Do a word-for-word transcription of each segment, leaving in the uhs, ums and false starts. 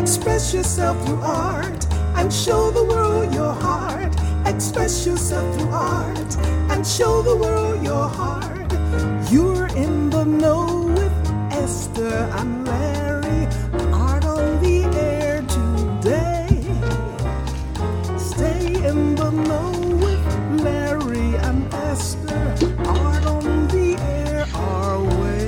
Express yourself through art and show the world your heart. Express yourself through art and show the world your heart. You're in the know with Esther and Larry. Art on the air today. Stay in the know with Larry and Esther. Art on the air our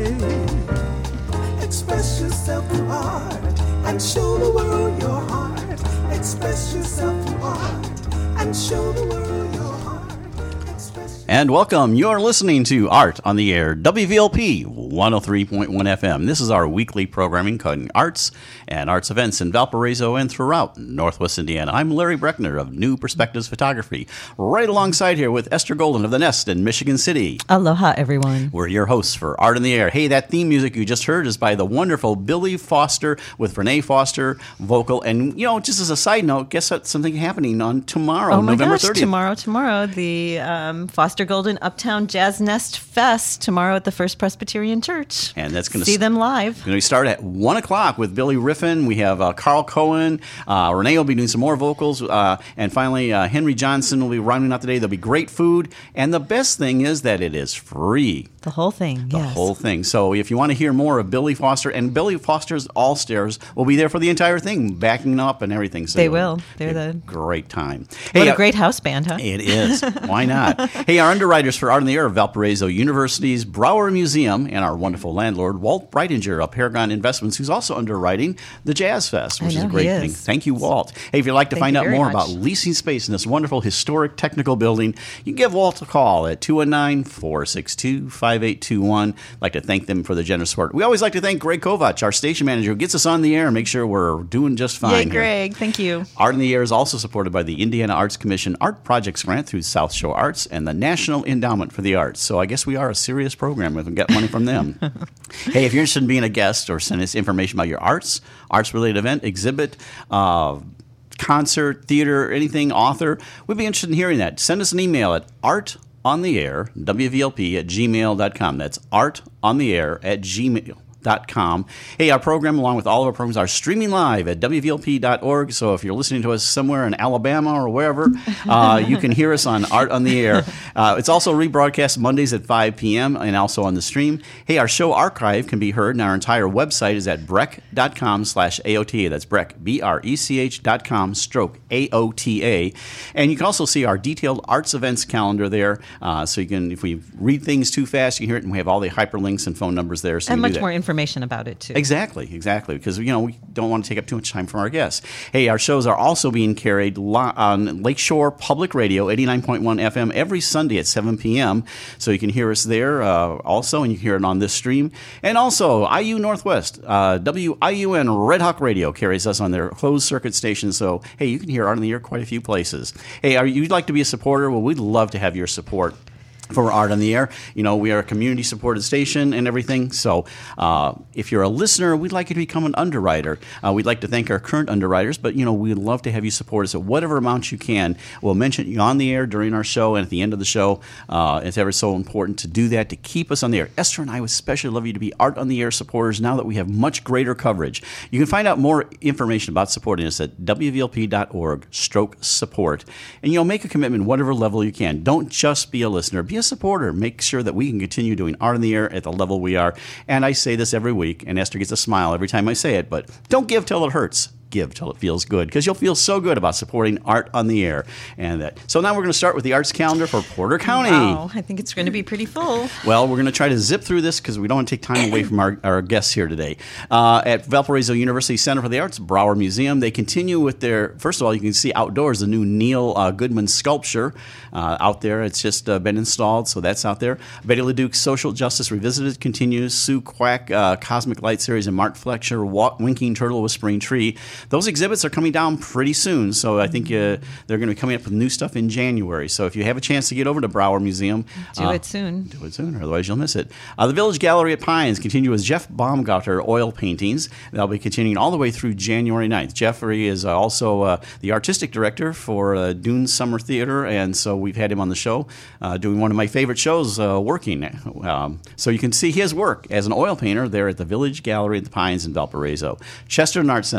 way. Express yourself through art and show the world your heart. Express yourself through art and show the world your heart. Express And welcome. You're listening to Art on the Air, W V L P one oh three point one F M. This is our weekly programming covering arts and arts events in Valparaiso and throughout Northwest Indiana. I'm Larry Breckner of New Perspectives Photography, right alongside here with Esther Golden of The Nest in Michigan City. Aloha, everyone. We're your hosts for Art on the Air. Hey, that theme music you just heard is by the wonderful Billy Foster with Renee Foster vocal. And, you know, just as a side note, guess what? Something happening on tomorrow, Oh my November gosh, thirtieth. tomorrow, tomorrow, the um, Foster Golden Uptown Jazz Nest Fest tomorrow at the First Presbyterian Church. And that's going to see them live. Going to start at one o'clock with Billy Riffin. We have uh, Carl Cohen. Uh, Renee will be doing some more vocals. Uh, and finally, uh, Henry Johnson will be rounding out the day. There'll be great food. And the best thing is that it is free. The whole thing, The yes. whole thing. So if you want to hear more of Billy Foster, and Billy Foster's All-Stars will be there for the entire thing, backing up and everything. So They it'll will. be They're a the- great time. What uh, a great house band, huh? It is. Why not? Hey, our underwriters for Art on the Air of Valparaiso University's Brower Museum and our wonderful landlord, Walt Breitinger of Paragon Investments, who's also underwriting the Jazz Fest, which I is a know, great he is. thing. Thank you, Walt. Hey, if you'd like to Thank find you out very more much. about leasing space in this wonderful historic technical building, you can give Walt a call at two one nine, four six two, five eight two one. I'd like to thank them for the generous support. We always like to thank Greg Kovac, our station manager, who gets us on the air and makes sure we're doing just fine Yay, here. Greg. Thank you. Art in the Air is also supported by the Indiana Arts Commission Art Projects Grant through South Shore Arts and the National Endowment for the Arts. So I guess we are a serious program if we get money from them. Hey, if you're interested in being a guest or send us information about your arts, arts-related event, exhibit, uh, concert, theater, anything, author, we'd be interested in hearing that. Send us an email at art on the air, W V L P at gmail dot com. That's art on the air at gmail dot com. Hey, our program, along with all of our programs, are streaming live at W V L P dot org. So if you're listening to us somewhere in Alabama or wherever, uh, you can hear us on Art on the Air. Uh, it's also rebroadcast Mondays at five p.m. and also on the stream. Hey, our show archive can be heard, and our entire website is at breck dot com slash A O T A. That's Breck, B R E C H dot com stroke A O T A. And you can also see our detailed arts events calendar there. Uh, so you can, if we read things too fast, you can hear it, and we have all the hyperlinks and phone numbers there. So And you can much do that. more information about it, too. Exactly, exactly, because, you know, we don't want to take up too much time from our guests. Hey, our shows are also being carried li- on Lakeshore Public Radio, eighty-nine point one F M, every Sunday at seven p.m., so you can hear us there uh, also, and you can hear it on this stream. And also, I U Northwest, uh, W I U N Red Hawk Radio carries us on their closed-circuit station, so, hey, you can hear Art on the Air quite a few places. Hey, are you'd like to be a supporter? Well, we'd love to have your support for Art on the Air. You know, we are a community-supported station and everything, so uh, if you're a listener, we'd like you to become an underwriter. Uh, we'd like to thank our current underwriters, but, you know, we'd love to have you support us at whatever amount you can. We'll mention you on the air during our show and at the end of the show. Uh, it's ever so important to do that, to keep us on the air. Esther and I would especially love you to be Art on the Air supporters now that we have much greater coverage. You can find out more information about supporting us at W V L P dot org stroke support. And, you know, make a commitment whatever level you can. Don't just be a listener. Be a supporter. Make sure that we can continue doing Art on the Air at the level we are. And I say this every week, and Esther gets a smile every time I say it, but don't give till it hurts. Give till it feels good, because you'll feel so good about supporting Art on the Air. And that. So now we're going to start with the arts calendar for Porter County. Wow, I think it's going to be pretty full. Well, we're going to try to zip through this because we don't want to take time away from our, our guests here today. Uh, at Valparaiso University Center for the Arts, Brower Museum, they continue with their, first of all, you can see outdoors the new Neil uh, Goodman sculpture uh, out there. It's just uh, been installed, so that's out there. Betty LeDuc's Social Justice Revisited continues. Sue Quack, uh, Cosmic Light Series, and Mark Fletcher, Walk, Winking Turtle with Spring Tree. Those exhibits are coming down pretty soon, so I think uh, they're going to be coming up with new stuff in January. So if you have a chance to get over to Brower Museum, Do uh, it soon. do it sooner, otherwise you'll miss it. Uh, the Village Gallery at Pines continue with Jeff Baumgarter oil paintings. They'll be continuing all the way through January ninth. Jeffrey is uh, also uh, the artistic director for uh, Dune Summer Theater, and so we've had him on the show uh, doing one of my favorite shows, uh, working. Um, so you can see his work as an oil painter there at the Village Gallery at the Pines in Valparaiso. Chesterton Arts Center, well, they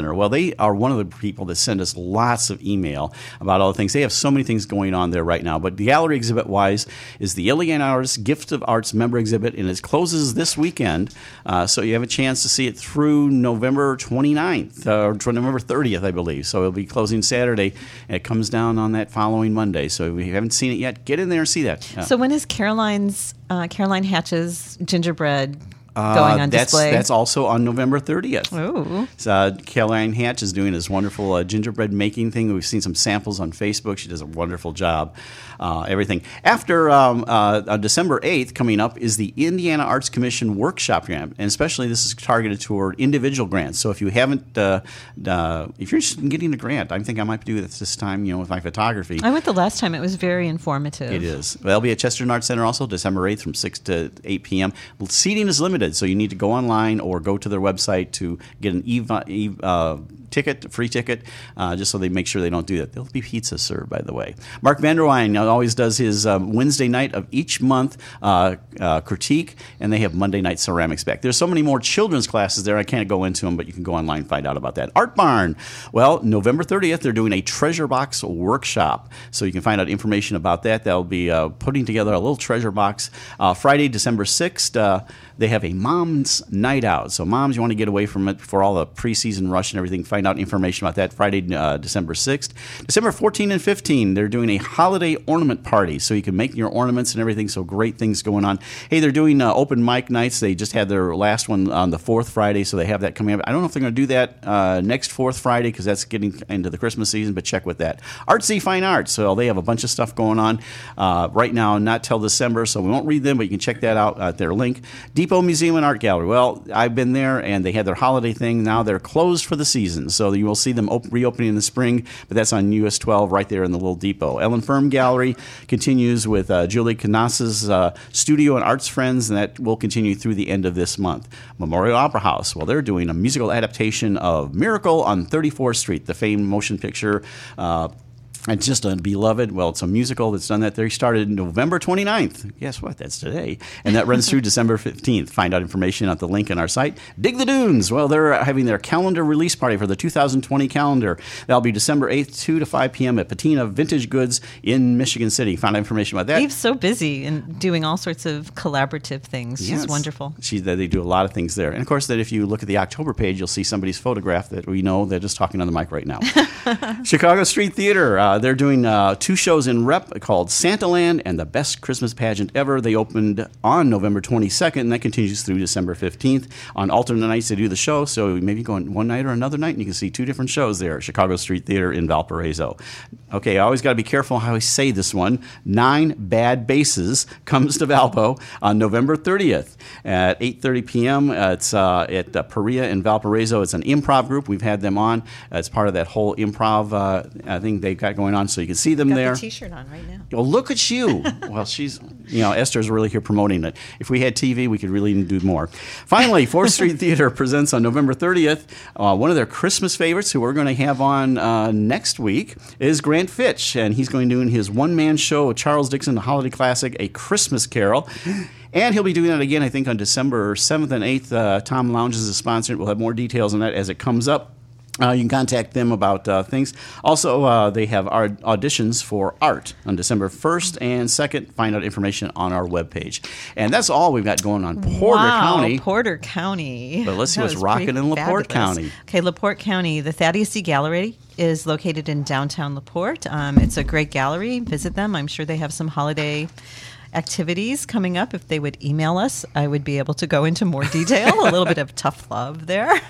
they are one of the people that send us lots of email about all the things. They have so many things going on there right now. But the gallery exhibit-wise is the Iliana Artists Gift of Arts member exhibit, and it closes this weekend. Uh, so you have a chance to see it through November twenty-ninth, uh, or November thirtieth, I believe. So it'll be closing Saturday, and it comes down on that following Monday. So if you haven't seen it yet, get in there and see that. Uh, So when is Caroline's uh, Caroline Hatch's gingerbread Uh, going on that's, display? That's also on November thirtieth. Ooh. Uh, Caroline Hatch is doing this wonderful uh, gingerbread making thing. We've seen some samples on Facebook. She does a wonderful job. Uh, everything. After um, uh, on December eighth, coming up, is the Indiana Arts Commission Workshop Grant. And especially this is targeted toward individual grants. So if you haven't, uh, uh, if you're interested in getting a grant, I think I might do this this time, you know, with my photography. I went the last time. It was very informative. It is. They'll be at Chesterton Arts Center also December eighth from six to eight p.m. Seating is limited, so you need to go online or go to their website to get an e- e- uh, ticket, free ticket, uh, just so they make sure they don't do that. There'll be pizza served, by the way. Mark Vanderwine always does his um, Wednesday night of each month uh, uh, critique, and they have Monday night ceramics back. There's so many more children's classes there, I can't go into them, but you can go online and find out about that. Art Barn. Well, November thirtieth, they're doing a treasure box workshop, so you can find out information about that. They'll be uh, putting together a little treasure box. Uh, Friday, December sixth, uh, they have a mom's night out. So moms, you want to get away from it before all the preseason rush and everything. Find out information about that Friday, uh, December sixth. December fourteenth and fifteenth, they're doing a holiday ornament party. So you can make your ornaments and everything. So great things going on. Hey, they're doing uh, open mic nights. They just had their last one on the fourth Friday. So they have that coming up. I don't know if they're going to do that uh, next fourth Friday because that's getting into the Christmas season, but check with that. Artsy Fine Arts. So they have a bunch of stuff going on uh, right now, not till December. So we won't read them, but you can check that out at their link. Depot Museum and Art Gallery. Well, I've been there, and they had their holiday thing. Now they're closed for the season, so you will see them op- reopening in the spring, but that's on U S twelve right there in the little depot. Ellen Firm Gallery continues with uh, Julie Canassa's uh, Studio and Arts Friends, and that will continue through the end of this month. Memorial Opera House, well, they're doing a musical adaptation of Miracle on thirty-fourth Street, the famed motion picture. Uh, It's just a beloved, well, it's a musical that's done that. They started November twenty-ninth. Guess what? That's today. And that runs through December fifteenth. Find out information at the link on our site. Dig the Dunes. Well, they're having their calendar release party for the two thousand twenty calendar. That'll be December eighth, two to five p.m. at Patina Vintage Goods in Michigan City. Find out information about that. Eve's so busy and doing all sorts of collaborative things. She's Yes. wonderful. She, they do a lot of things there. And, of course, that if you look at the October page, you'll see somebody's photograph that we know they're just talking on the mic right now. Chicago Street Theater. Uh, they're doing uh, two shows in rep called Santaland and the Best Christmas Pageant Ever. They opened on November twenty-second, and that continues through December fifteenth. On alternate nights, they do the show, so maybe go on one night or another night, and you can see two different shows there at Chicago Street Theater in Valparaiso. Okay, I always got to be careful how I say this one. Nine Bad Bases comes to Valpo on November thirtieth at eight thirty p.m. Uh, it's uh, at uh, Perea in Valparaiso. It's an improv group. We've had them on. Uh, it's part of that whole improv uh, thing they've got going on, so you can see them Got there. the T-shirt on right now. Well, look at you. Well, she's, you know, Esther's really here promoting it. If we had T V, we could really do more. Finally, fourth Street Theater presents on November thirtieth uh, one of their Christmas favorites who we're going to have on uh, next week is Grant Fitch, and he's going to do his one-man show, Charles Dixon, the holiday classic, A Christmas Carol. And he'll be doing that again, I think, on December seventh and eighth. Uh, Tom Lounges is sponsored. We'll have more details on that as it comes up. Uh, you can contact them about uh, things. Also, uh, they have our auditions for art on December first and second. Find out information on our webpage. And that's all we've got going on Porter wow, County. Porter County. But let's see That what's was rocking pretty in LaPorte fabulous. County. Okay, LaPorte County. The Thaddeus C. Gallery is located in downtown LaPorte. Um, it's a great gallery. Visit them. I'm sure they have some holiday activities coming up. If they would email us, I would be able to go into more detail. A little bit of tough love there.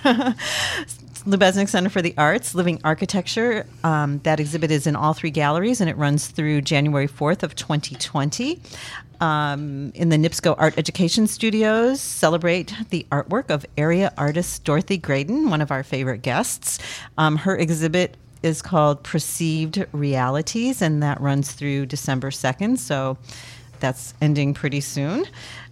Lubeznik Center for the Arts, Living Architecture. Um, that exhibit is in all three galleries, and it runs through January fourth of twenty twenty. Um, in the NIPSCO Art Education Studios, celebrate the artwork of area artist Dorothy Graydon, one of our favorite guests. Um, her exhibit is called Perceived Realities, and that runs through December second, so that's ending pretty soon.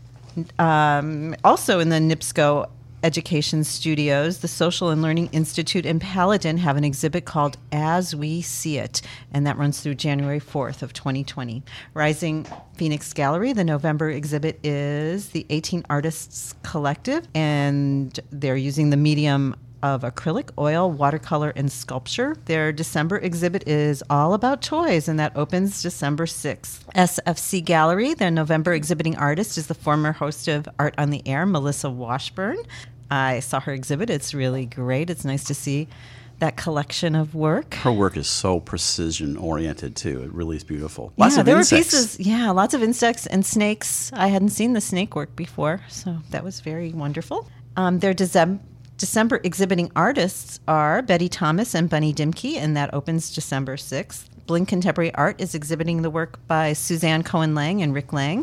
Um, also in the NIPSCO Education Studios, the Social and Learning Institute in Paladin have an exhibit called As We See It, and that runs through January fourth of twenty twenty. Rising Phoenix Gallery, the November exhibit is the eighteen Artists Collective, and they're using the medium of acrylic, oil, watercolor, and sculpture. Their December exhibit is all about toys, and that opens December sixth. S F C Gallery, their November exhibiting artist, is the former host of Art on the Air, Melissa Washburn. I saw her exhibit. It's really great. It's nice to see that collection of work. Her work is so precision-oriented, too. It really is beautiful. Lots yeah, of there insects. were pieces. Yeah, lots of insects and snakes. I hadn't seen the snake work before, so that was very wonderful. Um, their December December exhibiting artists are Betty Thomas and Bunny Dimke, and that opens December sixth. Blink Contemporary Art is exhibiting the work by Suzanne Cohen-Lang and Rick Lang.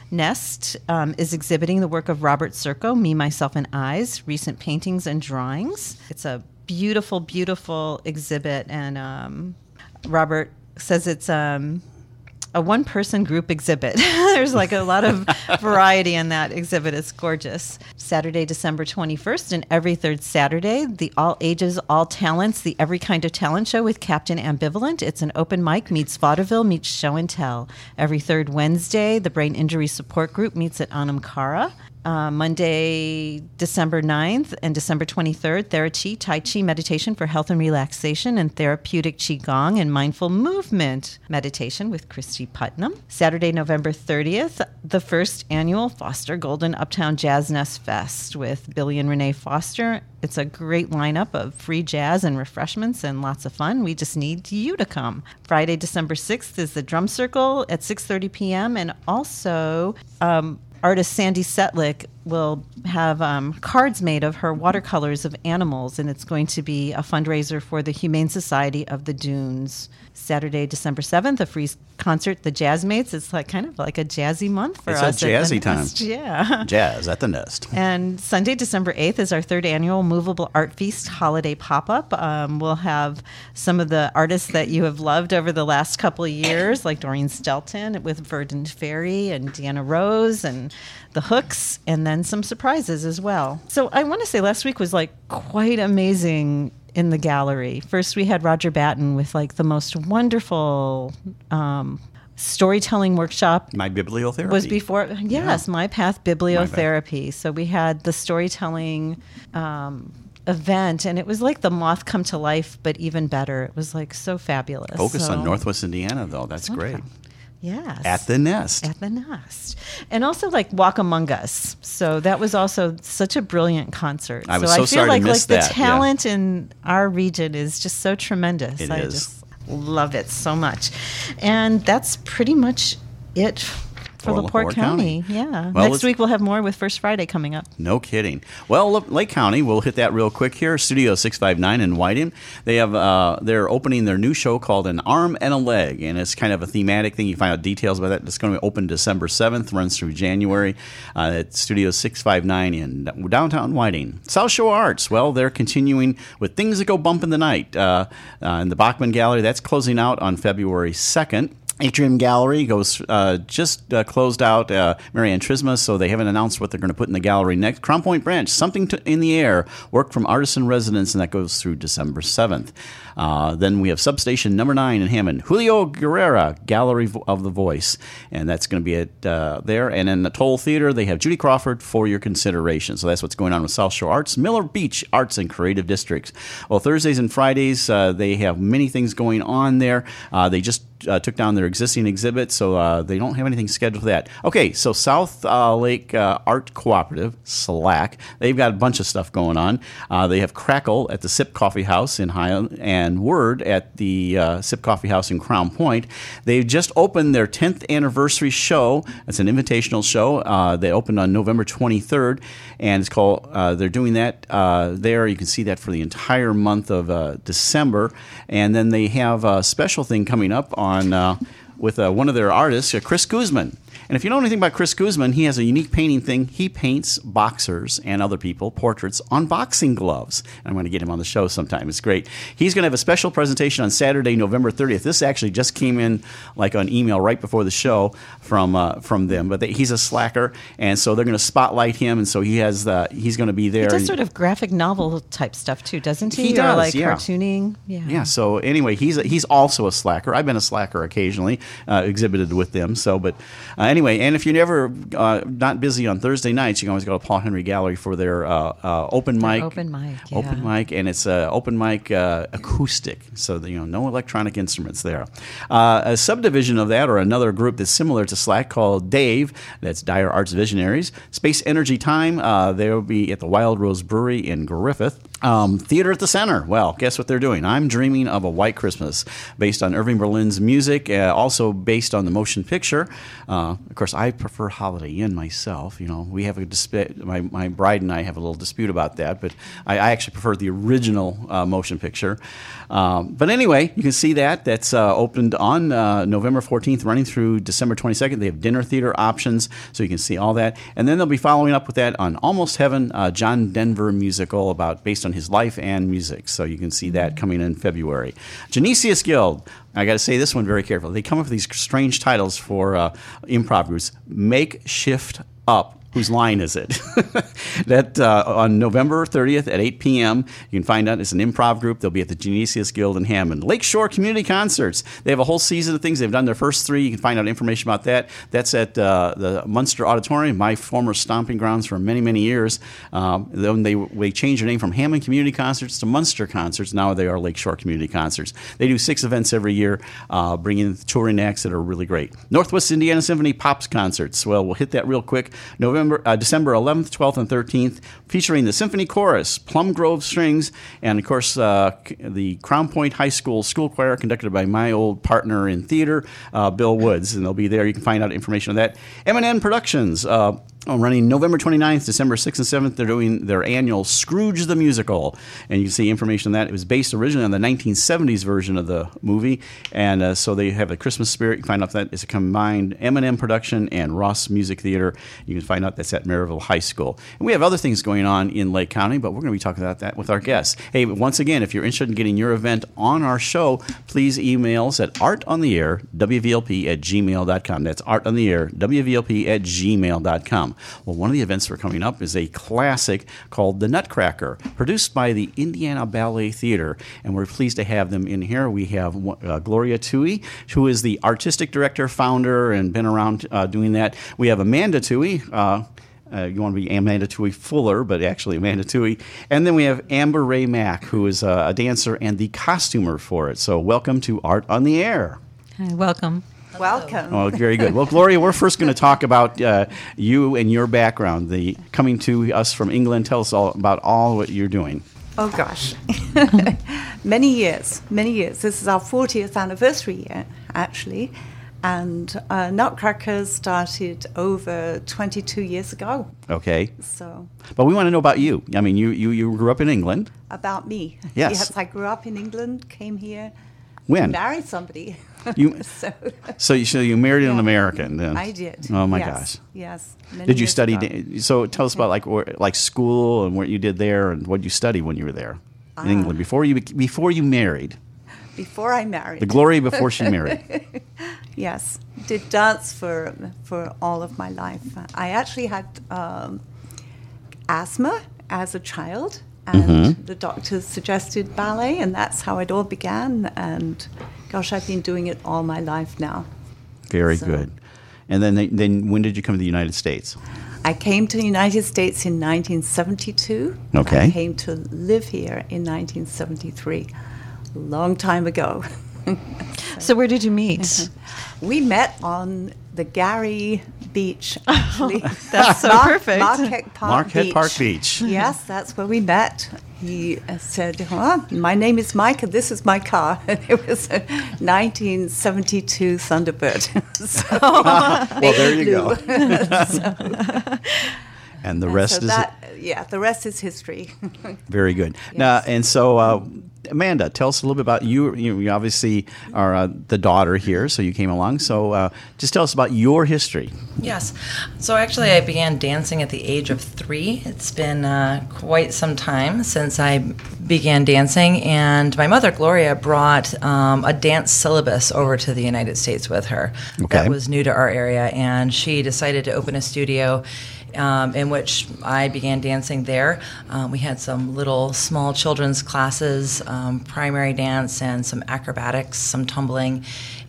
Nest um, is exhibiting the work of Robert Circo, Me, Myself, and Eyes, recent paintings and drawings. It's a beautiful, beautiful exhibit, and um, Robert says it's um, a one-person group exhibit. There's like a lot of variety in that exhibit. It's gorgeous. Saturday, December twenty-first, and every third Saturday, the All Ages, All Talents, the Every Kind of Talent Show with Captain Ambivalent. It's an open mic, meets vaudeville, meets show and tell. Every third Wednesday, the Brain Injury Support Group meets at Anam Cara. Uh, Monday, December ninth and December twenty-third, Thera-Chi, Tai Chi meditation for health and relaxation, and therapeutic Qigong and mindful movement meditation with Christy Putnam. Saturday, November thirtieth, the first annual Foster Golden Uptown Jazz Nest Fest with Billy and Renee Foster. It's a great lineup of free jazz and refreshments and lots of fun. We just need you to come. Friday, December sixth is the Drum Circle at six thirty p.m. and also um, artist Sandy Setlick will have um, cards made of her watercolors of animals, and it's going to be a fundraiser for the Humane Society of the Dunes. Saturday, December seventh, a free concert, the Jazzmates. It's like kind of like a jazzy month for it's us. It's a jazzy time. Nest. Yeah. Jazz at the Nest. And Sunday, December eighth is our third annual Movable Art Feast holiday pop-up. Um, we'll have some of the artists that you have loved over the last couple of years, like Doreen Stelton with Verdant Fairy and Deanna Rose and the Hooks, and then some surprises as well. So I want to say last week was like quite amazing in the gallery. First, we had Roger Batten with like the most wonderful um, storytelling workshop. My Bibliotherapy. Was before, yes, yeah. My Path Bibliotherapy. My so we had the storytelling um, event, and it was like the Moth come to life, but even better. It was like so fabulous. Focus so, on Northwest Indiana, though. That's great. Yes. At the Nest. At the Nest. And also like Walk Among Us. So that was also such a brilliant concert. I was so, so I feel sorry like, to miss like that. the talent yeah. in our region is just so tremendous. It I is. just love it so much. And that's pretty much it for, for LaPorte, LaPorte County. County. Yeah. Well, next week we'll have more with First Friday coming up. No kidding. Well, Lake County, we'll hit that real quick here. Studio six five nine in Whiting. They have uh, they're opening their new show called An Arm and a Leg, and it's kind of a thematic thing. You find out details about that. It's going to be open December seventh, runs through January uh, at Studio six five nine in downtown Whiting. South Shore Arts, well, they're continuing with Things That Go Bump in the Night uh, uh, in the Bachman Gallery. That's closing out on February second. Atrium Gallery goes uh, just uh, closed out uh, Marianne Trisma, so they haven't announced what they're going to put in the gallery next. Crown Point Branch, Something to, in the Air, work from artists in residence, and that goes through December seventh. Uh, then we have Substation Number nine in Hammond, Julio Guerrera, Gallery of the Voice, and that's going to be at uh, there. And in the Toll Theater, they have Judy Crawford for your consideration. So that's what's going on with South Shore Arts. Miller Beach Arts and Creative Districts. Well, Thursdays and Fridays, uh, they have many things going on there. Uh, they just Uh, took down their existing exhibit, so uh, they don't have anything scheduled for that. Okay, so South uh, Lake uh, Art Cooperative, SLAC, they've got a bunch of stuff going on. Uh, they have Crackle at the Sip Coffee House in Highland and Word at the uh, Sip Coffee House in Crown Point. They've just opened their tenth anniversary show. It's an invitational show. Uh, they opened on November twenty-third, and it's called, uh, they're doing that uh, there. You can see that for the entire month of uh, December. And then they have a special thing coming up on On, uh, with uh, one of their artists, uh, Chris Guzman. And if you know anything about Chris Guzman, he has a unique painting thing. He paints boxers and other people portraits on boxing gloves. And I'm going to get him on the show sometime. It's great. He's going to have a special presentation on Saturday, November thirtieth. This actually just came in like on email right before the show from uh, from them. But they, he's a slacker, and so they're going to spotlight him. And so he has the he's going to be there. He does sort of graphic novel type stuff too, doesn't he? He does, or like yeah. cartooning. Yeah. Yeah. So anyway, he's a, he's also a slacker. I've been a slacker occasionally, uh, exhibited with them. So, but Uh, anyway, and if you're never uh, not busy on Thursday nights, you can always go to Paul Henry Gallery for their uh, uh, open Their mic. open mic, yeah. Open mic, and it's uh, open mic uh, acoustic, so that, you know, no electronic instruments there. Uh, a subdivision of that, or another group that's similar to Slack, called Dave, that's Dire Arts Visionaries. Space Energy Time, uh, they'll be at the Wild Rose Brewery in Griffith. Um, Theater at the Center. Well, guess what they're doing? I'm Dreaming of a White Christmas, based on Irving Berlin's music, uh, also based on the motion picture. Uh, of course, I prefer Holiday Inn myself. You know, we have a dispute. My, my bride and I have a little dispute about that, but I, I actually prefer the original uh, motion picture. Um, but anyway, you can see that. That's uh, opened on uh, November fourteenth, running through December twenty-second. They have dinner theater options, so you can see all that. And then they'll be following up with that on Almost Heaven, uh, John Denver musical about based on his life and music. So you can see that coming in February. Genesius Guild. I got to say this one very carefully. They come up with these strange titles for uh, improv groups. Make Shift Up. Whose line is it? That uh, on November thirtieth at eight p.m. You can find out it's an improv group. They'll be at the Genesius Guild in Hammond. Lakeshore Community Concerts. They have a whole season of things. They've done their first three. You can find out information about that. That's at uh, the Munster Auditorium, my former stomping grounds for many, many years. Um, then they, they changed their name from Hammond Community Concerts to Munster Concerts. Now they are Lakeshore Community Concerts. They do six events every year, uh, bringing touring acts that are really great. Northwest Indiana Symphony Pops Concerts. Well, we'll hit that real quick. November. Uh, December eleventh, twelfth, and thirteenth, featuring the Symphony Chorus, Plum Grove Strings, and, of course, uh, the Crown Point High School School Choir, conducted by my old partner in theater, uh, Bill Woods, and they'll be there. You can find out information on that. M and N Productions, uh, running November twenty-ninth, December sixth and seventh. They're doing their annual Scrooge the Musical, and you can see information on that. It was based originally on the nineteen seventies version of the movie, and uh, so they have a Christmas spirit. You can find out that it's a combined M and M production and Ross Music Theater. You can find out that's at Maryville High School. And we have other things going on in Lake County, but we're going to be talking about that with our guests. Hey, once again, if you're interested in getting your event on our show, please email us at artontheair, W V L P at gmail dot com. That's artontheair, W V L P at gmail dot com. Well, one of the events we're coming up is a classic called The Nutcracker, produced by the Indiana Ballet Theater, and we're pleased to have them in here. We have uh, Gloria Tui, who is the artistic director, founder, and been around uh, doing that. We have Amanda Tui. Uh, Uh, you want to be Amanda Tui Fuller, but actually Amanda Tui. And then we have Amber Ray Mack, who is a, a dancer and the costumer for it. So welcome to Art on the Air. Hi, welcome. Welcome. Oh, very good. Well, Gloria, we're first going to talk about uh, you and your background, the coming to us from England. Tell us all about all what you're doing. Oh, gosh. Many years, many years. This is our fortieth anniversary year, actually. And uh, Nutcracker started over twenty-two years ago. Okay. So, but we want to know about you. I mean, you, you, you grew up in England. about me. Yes. Yes, I grew up in England, came here. When? Married somebody. You, so, so, you, so you married Yeah. an American then? I did. Oh, my yes. gosh. Yes. Many Did you years study? ago. da- So tell us about like or, like school and what you did there and what you studied when you were there in Ah. England before you bec- before you married. Before I married. The Glory before she married. Yes, did dance for for all of my life. I actually had um, asthma as a child, and Mm-hmm. the doctors suggested ballet, and that's how it all began. And gosh, I've been doing it all my life now. Very So- good. And then they, then when did you come to the United States? I came to the United States in nineteen seventy-two. Okay. I came to live here in nineteen seventy-three, a long time ago. So where did you meet? We met on the Gary Beach, actually. That's so Mar- perfect. Marquette Park Marquette Beach. Park Beach. Yes, that's where we met. He uh, said, huh, my name is Mike, and this is my car. And it was a nineteen seventy-two Thunderbird. So, Well, there you go. And the rest so is that, yeah, the rest is history. very good. Yes. Now, and so uh, Amanda, tell us a little bit about you. You, you obviously are uh, the daughter here, so you came along. So uh, just tell us about your history. Yes. So actually, I began dancing at the age of three. It's been uh, quite some time since I began dancing, and my mother, Gloria, brought um, a dance syllabus over to the United States with her. Okay. That was new to our area, and she decided to open a studio Um, in which I began dancing there. Um, we had some little small children's classes, um, primary dance, and some acrobatics, some tumbling.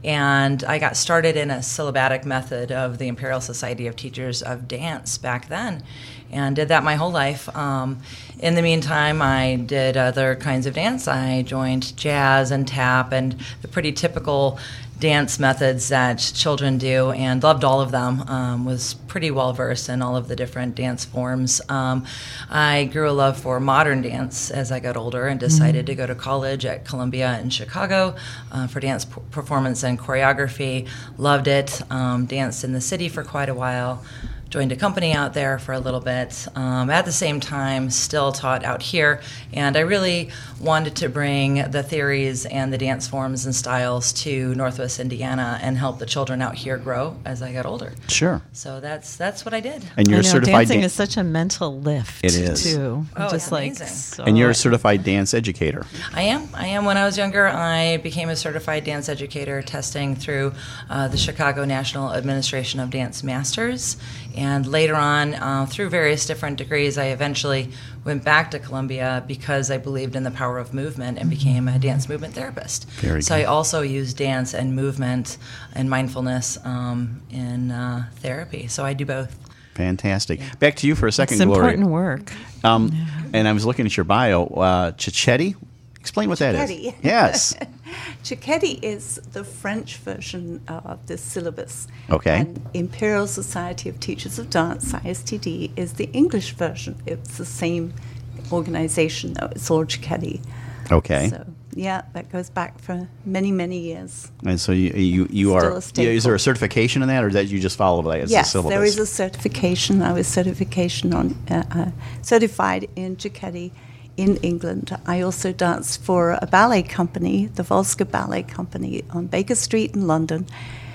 And I got started in a syllabatic method of the Imperial Society of Teachers of Dance back then, and did that my whole life. Um, in the meantime, I did other kinds of dance. I joined jazz and tap and the pretty typical dance methods that children do, and loved all of them. Um, was pretty well versed in all of the different dance forms. Um, I grew a love for modern dance as I got older, and decided mm-hmm. to go to college at Columbia in Chicago uh, for dance p- performance and choreography. Loved it. Um, danced in the city for quite a while. Joined a company out there for a little bit. Um, at the same time, still taught out here, and I really wanted to bring the theories and the dance forms and styles to Northwest Indiana and help the children out here grow as I got older. Sure. So that's that's what I did. And you're I know, certified dancing dan- is such a mental lift. It is. Too. Oh, Just it's like amazing. so And you're a certified dance educator. I am. I am. When I was younger, I became a certified dance educator, testing through uh, the Chicago National Administration of Dance Masters. And later on, uh, through various different degrees, I eventually went back to Columbia because I believed in the power of movement and became a dance movement therapist. Very so good. I also use dance and movement and mindfulness um, in uh, therapy. So I do both. Fantastic. Back to you for a second, It's Gloria. important work. Um, and I was looking at your bio. Uh, Cicchetti? Explain what that is. Cicchetti. Yes. Cicchetti is the French version of the syllabus. Okay. And Imperial Society of Teachers of Dance, I S T D, is the English version. It's the same organization, though. It's all Cicchetti. Okay. So, yeah, that goes back for many, many years. And so you you, you Still are, a yeah, staple. is there a certification in that, or that you just follow that as Yes, a syllabus? there is a certification. I was certification on uh, uh, certified in Cicchetti in England. I also danced for a ballet company, the Volska Ballet Company, on Baker Street in London,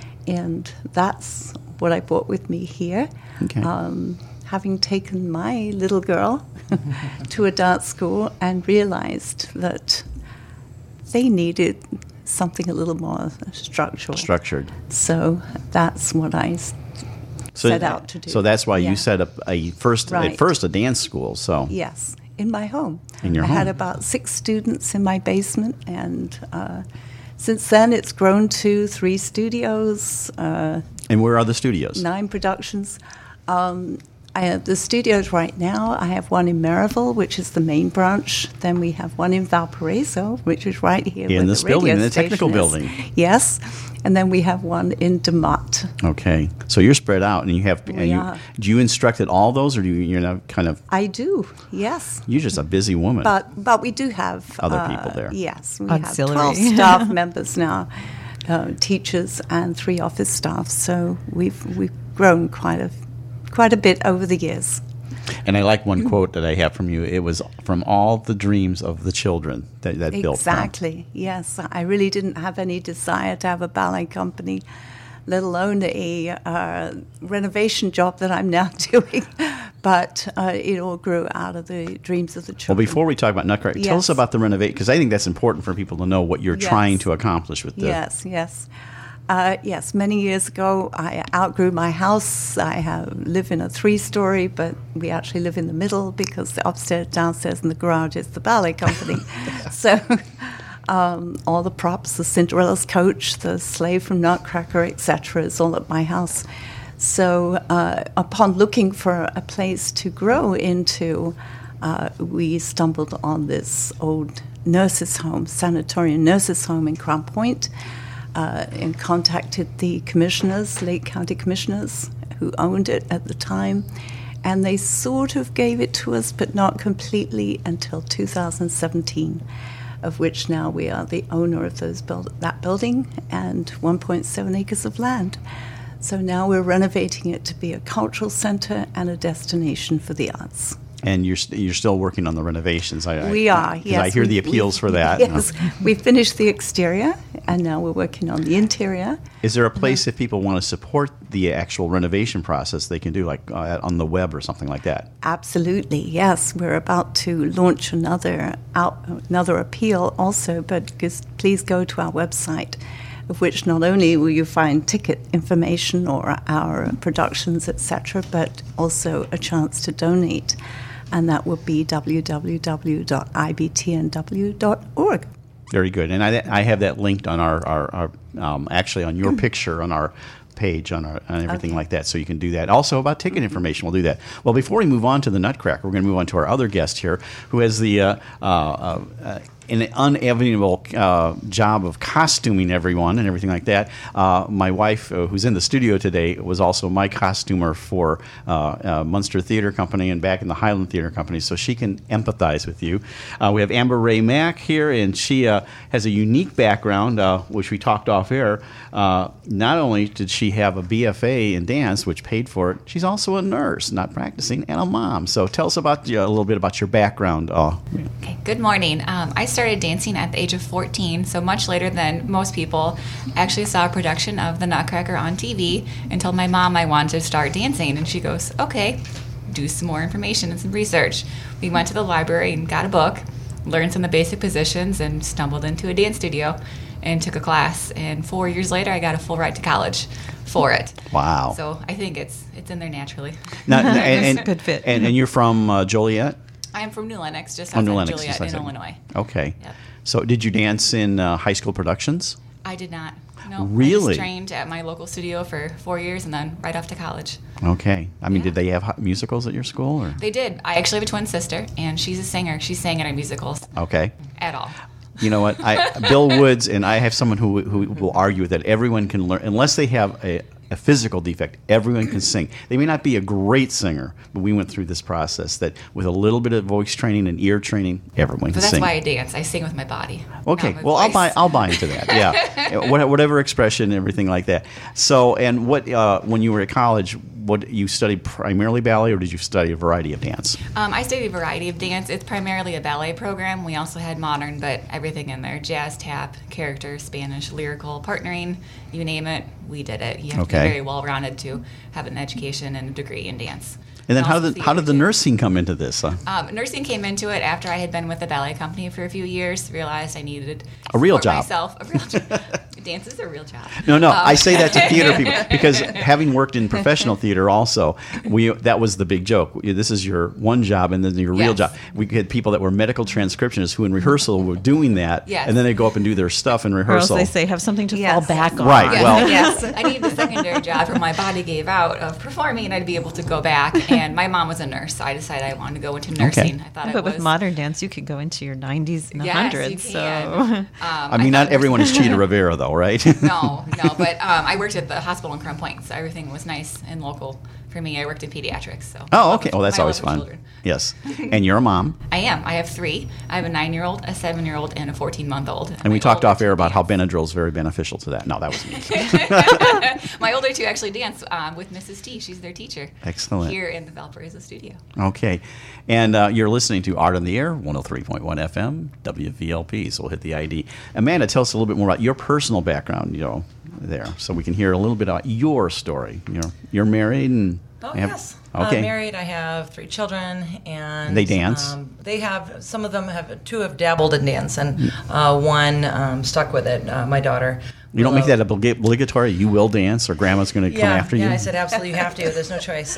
and that's what I brought with me here. Okay. Um, having taken my little girl to a dance school and realized that they needed something a little more structural. Structured. So that's what I s- So, set out to do. So that's why Yeah. you set up a first Right. at first a dance school. So Yes, in my home. In your I had home. about six students in my basement, and uh, since then it's grown to three studios, uh, and where are the studios? nine productions. Um, I have the studios right now. I have one in Maryville, which is the main branch. Then we have one in Valparaiso, which is right here. In where this the building, radio in the technical station is. building. Yes, and then we have one in DeMotte. Okay, so you're spread out, and you have. We and you, are. Do you instruct at all those, or do you? You're not kind of. I do, yes. You're just a busy woman. But but we do have Other uh, people there. Yes, we Auxiliary. have twelve staff members now, uh, teachers and three office staff. So we've we've grown quite a quite a bit over the years. And I like one quote that I have from you. It was from all the dreams of the children that, that built from. Exactly. Yes, I really didn't have any desire to have a ballet company, let alone a uh, renovation job that I'm now doing. But uh, it all grew out of the dreams of the Well, children. before we talk about Nutcracker, tell us Yes. about the renovate, because I think that's important for people to know what you're Yes. trying to accomplish with the. Yes, yes. Uh, yes, many years ago, I outgrew my house. I have, live in a three-story, but we actually live in the middle because the upstairs, downstairs, and the garage is the ballet company. So um, all the props, the Cinderella's coach, the slave from Nutcracker, et cetera, is all at my house. So uh, upon looking for a place to grow into, uh, we stumbled on this old nurses' home, sanatorium nurses' home in Crown Point. Uh, and contacted the commissioners, Lake County commissioners, who owned it at the time, and they sort of gave it to us, but not completely until two thousand seventeen, of which now we are the owner of those build- that building and one point seven acres of land. So now we're renovating it to be a cultural center and a destination for the arts. And you're st- you're still working on the renovations. I, I- We are, 'cause yes. I hear we- the appeals we- for that. Yes, we finished the exterior, and now we're working on the interior. Is there a place if people want to support the actual renovation process they can do, like uh, on the web or something like that? Absolutely, yes. We're about to launch another out, another appeal also, but just please go to our website, of which not only will you find ticket information or our productions, et cetera, but also a chance to donate. And that will be w w w dot i b t n w dot org. Very good. And I, I have that linked on our, our, our um, actually on your picture on our page on, our, on everything Okay. like that, so you can do that. Also about ticket information, we'll do that. Well, before we move on to the Nutcracker, we're going to move on to our other guest here, who has the uh, uh, uh, uh, an unenviable uh, job of costuming everyone and everything like that. Uh, my wife, uh, who's in the studio today, was also my costumer for uh, uh, Munster Theater Company and back in the Highland Theater Company, so she can empathize with you. Uh, we have Amber Ray Mack here, and she uh, has a unique background, uh, which we talked off air. Uh, not only did she have a B F A in dance, which paid for it, she's also a nurse, not practicing, and a mom. So tell us about uh, a little bit about your background. Uh, Okay, good morning. Um, I started dancing at the age of fourteen, so much later than most people. Actually saw a production of The Nutcracker on T V and told my mom I wanted to start dancing, and she goes, okay, do some more information and some research. We went to the library and got a book, learned some of the basic positions, and stumbled into a dance studio and took a class. And four years later, I got a full ride to college for it. Wow. So I think it's it's in there naturally. Now, and, and, Good fit. And, and you're from uh, Joliet? I am from New Lenox, just Oh, outside New of Lenox, Joliet just in outside. Illinois. Okay. Yep. So did you dance in uh, high school productions? I did not. No. I Really? just trained at my local studio for four years and then right off to college. Okay. I mean, Yeah. did they have hot musicals at your school? Or? They did. I actually have a twin sister, and she's a singer. She sang in our musicals Okay. at all. You know what? I, Bill Woods, and I have someone who, who will argue that everyone can learn, unless they have a, a physical defect, everyone can sing. They may not be a great singer, but we went through this process that with a little bit of voice training and ear training, everyone But can that's sing. why I dance. I sing with my body. Okay, not my well, I'll voice. buy I'll buy into that. Yeah, What- whatever expression, everything like that. So, and what uh, when you were at college, what you studied primarily ballet, or did you study a variety of dance? Um, I studied a variety of dance. It's primarily a ballet program. We also had modern, but everything in there: jazz, tap, character, Spanish, lyrical, partnering, you name it, we did it. You have to Okay. be very well-rounded to have an education and a degree in dance. And then how also did how did the theater, too. nursing come into this? Huh? Um, nursing came into it after I had been with the ballet company for a few years. Realized I needed A real support job. Myself, a real job. Dance is a real job. No, no, Um, I say that to theater people because having worked in professional theater also, we that was the big joke. This is your one job and then your real Yes. job. We had people that were medical transcriptionists who in rehearsal were doing that, Yes. and then they go up and do their stuff in Or else rehearsal. they say have something to Yes. fall back on. Right, Yes, well- yes. I needed the secondary job where my body gave out of performing, and I'd be able to go back. And my mom was a nurse, so I decided I wanted to go into nursing. I thought it But was with modern dance, you could go into your nineties and yes, hundreds. you So can. Um, I mean, thought not it was- everyone is Cheetah Rivera, though, right? No, no, but um, I worked at the hospital in Crown Point, so everything was nice and local for me. I worked in pediatrics, so. I Oh, love okay. with- Well, that's I always love with fun. children. Yes. And you're a mom. I am. I have three. I have a nine-year-old, a seven-year-old, and a fourteen-month-old. And we my talked older off air two about how dance. Benadryl is very beneficial to that. No, that was me. My older two actually dance um, with Missus T. She's their teacher. Excellent. Here in the Valparaiso studio. Okay. And uh, you're listening to Art on the Air, one oh three point one F M, W V L P. So we'll hit the I D. Amanda, tell us a little bit more about your personal background, you know, there, so we can hear a little bit about your story. You're, you're married and... Oh have- yes, Okay. uh, married. I have three children, and They dance? Um, they have some of them have two have dabbled in dance, and uh, one um, stuck with it. Uh, my daughter. You don't make Willow. that oblig- obligatory. You will dance, or Grandma's going to Yeah, come after yeah. you. I said absolutely you have to. There's no choice.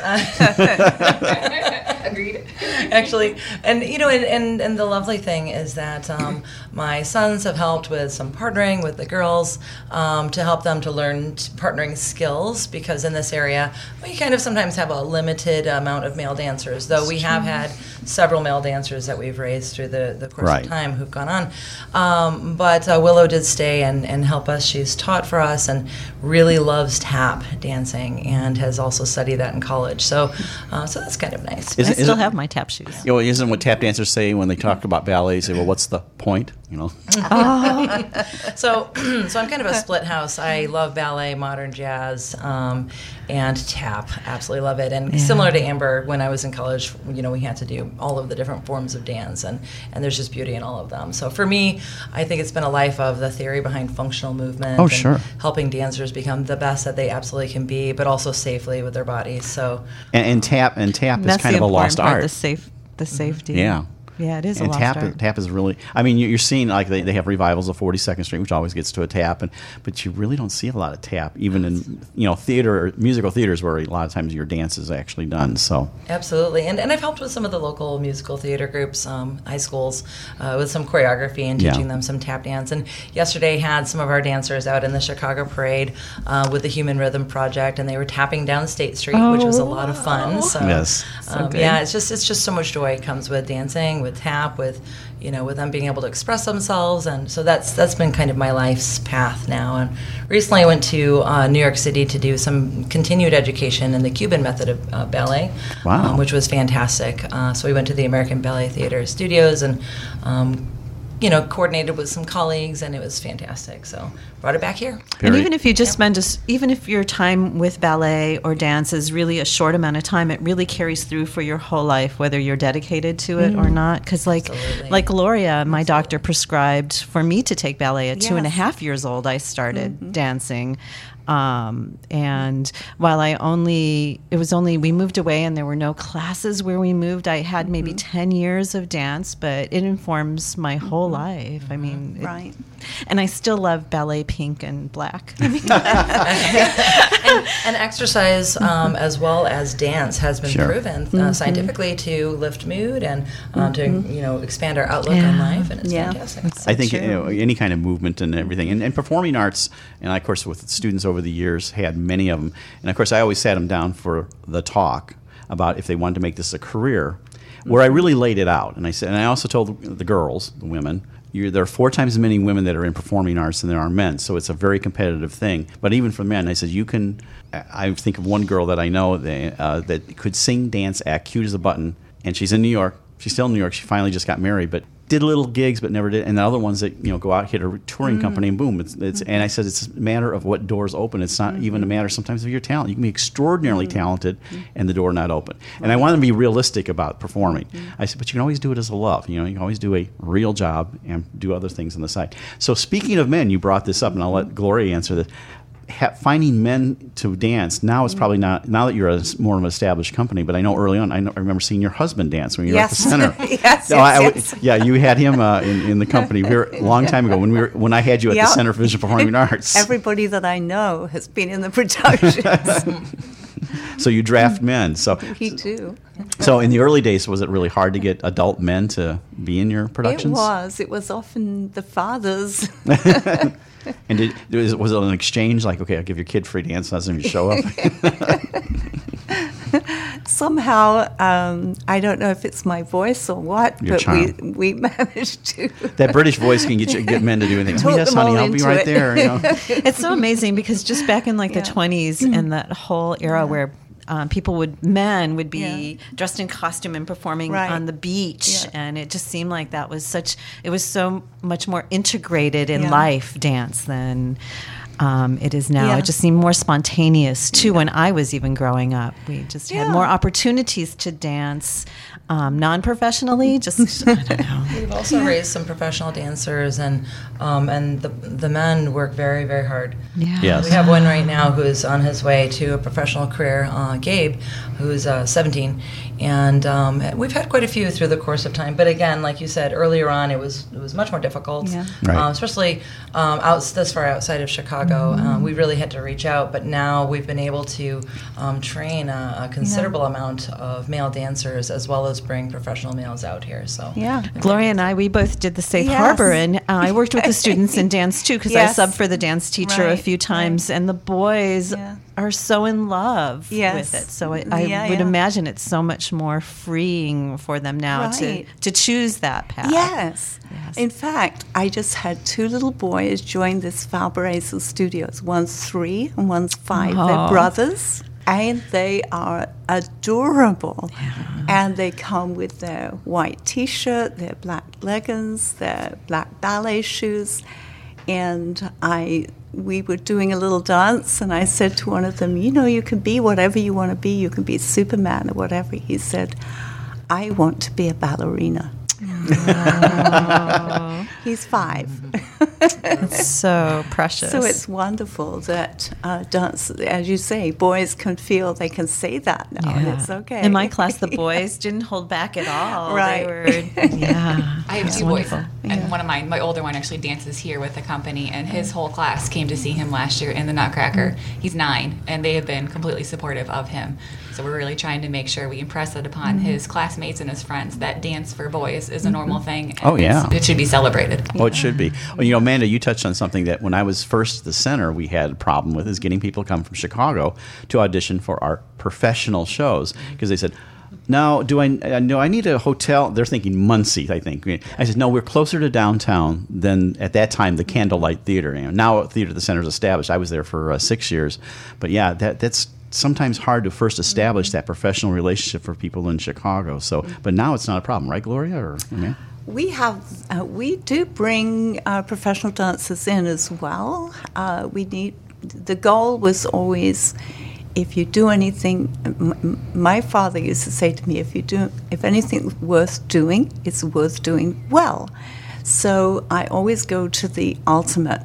Agreed. Actually, and you know, and, and, and the lovely thing is that um, my sons have helped with some partnering with the girls um, to help them to learn t- partnering skills, because in this area we kind of sometimes have a limited amount of male dancers, though we have had several male dancers that we've raised through the, the course Right. of time who've gone on. Um, but uh, Willow did stay and, and help us. She's taught for us and really loves tap dancing and has also studied that in college. So, uh, so that's kind of nice. Is I it- still it- have my tap shoes. You know, isn't what tap dancers say when they talk about ballet? Say, well, what's the point? You know, So, so I'm kind of a split house. I love ballet, modern jazz, um, and tap. Absolutely love it. And similar to Amber, when I was in college, you know, we had to do all of the different forms of dance, and and there's just beauty in all of them. So for me, I think it's been a life of the theory behind functional movement. Oh, and sure. helping dancers become the best that they absolutely can be, but also safely with their bodies. So. and, and tap and tap And is that's kind the of a important lost part, art. the safe, the safety. Yeah. Yeah, it is a and lost tap, art. tap is really, I mean, you- you're seeing, like, they, they have revivals of forty-second Street, which always gets to a tap, and but you really don't see a lot of tap, even in, you know, theater, or musical theaters where a lot of times your dance is actually done, so. Absolutely, and and I've helped with some of the local musical theater groups, um, high schools, uh, with some choreography and Yeah. teaching them some tap dance. And yesterday had some of our dancers out in the Chicago Parade uh, with the Human Rhythm Project, and they were tapping down State Street, which was a lot of fun. So, Yes. um, good. yeah, it's just it's just so much joy comes with dancing, with tap, with you know, with them being able to express themselves, and so that's that's been kind of my life's path now. And recently, I went to uh, New York City to do some continued education in the Cuban method of uh, ballet, Wow. um, which was fantastic. Uh, so we went to the American Ballet Theater Studios and. Um, you know, coordinated with some colleagues, and it was fantastic. So brought it back here. And Very- even if you just spend, a s even if your time with ballet or dance is really a short amount of time, it really carries through for your whole life, whether you're dedicated to it or not. Because, like, Absolutely. like Gloria, my doctor prescribed for me to take ballet at two and a Yes. half years old. I started dancing. Um, and while I only, it was only, we moved away and there were no classes where we moved. I had maybe ten years of dance, but it informs my whole life. I mean, it- Right. and I still love ballet pink and black. and, and exercise um, as well as dance has been Sure. proven uh, scientifically to lift mood and um, to you know expand our outlook Yeah. on life, and it's Yeah. fantastic. I think true. you know, any kind of movement and everything, and, and performing arts, and I, of course, with students over the years, had many of them, and of course, I always sat them down for the talk about if they wanted to make this a career, where I really laid it out, and I said, and I also told the girls, the women, you're, there are four times as many women that are in performing arts than there are men, so it's a very competitive thing. But even for men, I said you can. I think of one girl that I know that, uh, that could sing, dance, act, cute as a button, and she's in New York. She's still in New York. She finally just got married, but did little gigs, but never did. And the other ones that you know go out, hit a touring company, and boom, it's. it's And I said it's a matter of what doors open. It's not even a matter sometimes of your talent. You can be extraordinarily talented, and the door not open. And I want to be realistic about performing. I said, but you can always do it as a love. You know, you can always do a real job and do other things on the side. So speaking of men, you brought this up, and I'll let Gloria answer this. Ha- finding men to dance now is probably not now that you're a s- more of an established company. But I know early on, I, know, I remember seeing your husband dance when you were at the Yes. center. Yes, No, yes, I- I- yes. yeah, you had him uh, in, in the company. We were a long time ago when we were when I had you at Yeah. the Center for Visual Performing Arts. Everybody that I know has been in the productions. So you draft men. So Me too. so in the early days, was it really hard to get adult men to be in your productions? It was. It was often the fathers. And did, was, was it an exchange? Like, okay, I'll give your kid free dance lessons if you show up. Somehow, um, I don't know if it's my voice or what, Your but we, charm. we managed to. That British voice can get you, get men to do anything. Oh Talk yes, them all honey, I'll be into right it. there. You know. It's so amazing because just back in like Yeah. the twenties and that whole era where um, people would, men would be Yeah. dressed in costume and performing Right. on the beach. Yeah. And it just seemed like that was such, it was so much more integrated in Yeah. life, dance, than um, it is now. Yeah. It just seemed more spontaneous too when I was even growing up. We just had Yeah. more opportunities to dance um, non-professionally, just, I don't know. We've also raised some professional dancers, and um, and the the men work very very hard. Yeah. Yes. We have one right now who's on his way to a professional career, uh, Gabe, who's uh, seventeen, and um, we've had quite a few through the course of time. But again, like you said earlier on, it was it was much more difficult, Yeah. Right. um, especially um, out this far outside of Chicago. Um, we really had to reach out, but now we've been able to um, train a, a considerable amount of male dancers as well as bring professional males out here. So Yeah. Gloria and I, we both did the Safe Yes. Harbor, and uh, I worked with the students in dance too because Yes. I subbed for the dance teacher a Right, few times, and the boys Yeah. are so in love Yes. with it. So I, I Yeah, would yeah. imagine it's so much more freeing for them now Right. to, to choose that path. Yes. Yes. In fact, I just had two little boys join this Valparaiso Studios. One's three and one's five. Oh. They're brothers, and they are adorable. And they come with their white T-shirt, their black leggings, their black ballet shoes. And I, we were doing a little dance, and I said to one of them, "You know, you can be whatever you want to be. You can be Superman or whatever." He said, "I want to be a ballerina." He's five. It's so precious. So it's wonderful that uh, dance, as you say, boys can feel they can say that now, and it's okay. In my class, the boys didn't hold back at all. Right. They were, yeah. I have It's two wonderful. boys, and one of mine, my older one, actually dances here with the company, and his whole class came to see him last year in the Nutcracker. He's nine, and they have been completely supportive of him. So we're really trying to make sure we impress it upon his classmates and his friends that dance for boys is a normal thing. And Oh, yeah. it's- it should be celebrated. Oh, it should be. Well, you know, Amanda, you touched on something that when I was first at the center, we had a problem with, is getting people to come from Chicago to audition for our professional shows, because they said, no, do I, uh, no, I need a hotel. They're thinking Muncie, I think. I said, no, we're closer to downtown than, at that time, the Candlelight Theater. You know, now Theater of the Center is established. I was there for uh, six years. But yeah, that that's sometimes hard to first establish that professional relationship for people in Chicago. So, but now it's not a problem, right, Gloria? Or, yeah. We have, uh, we do bring uh, professional dancers in as well. Uh, we need, the goal was always, if you do anything, m- my father used to say to me, if you do, if anything worth doing, it's worth doing well. So I always go to the ultimate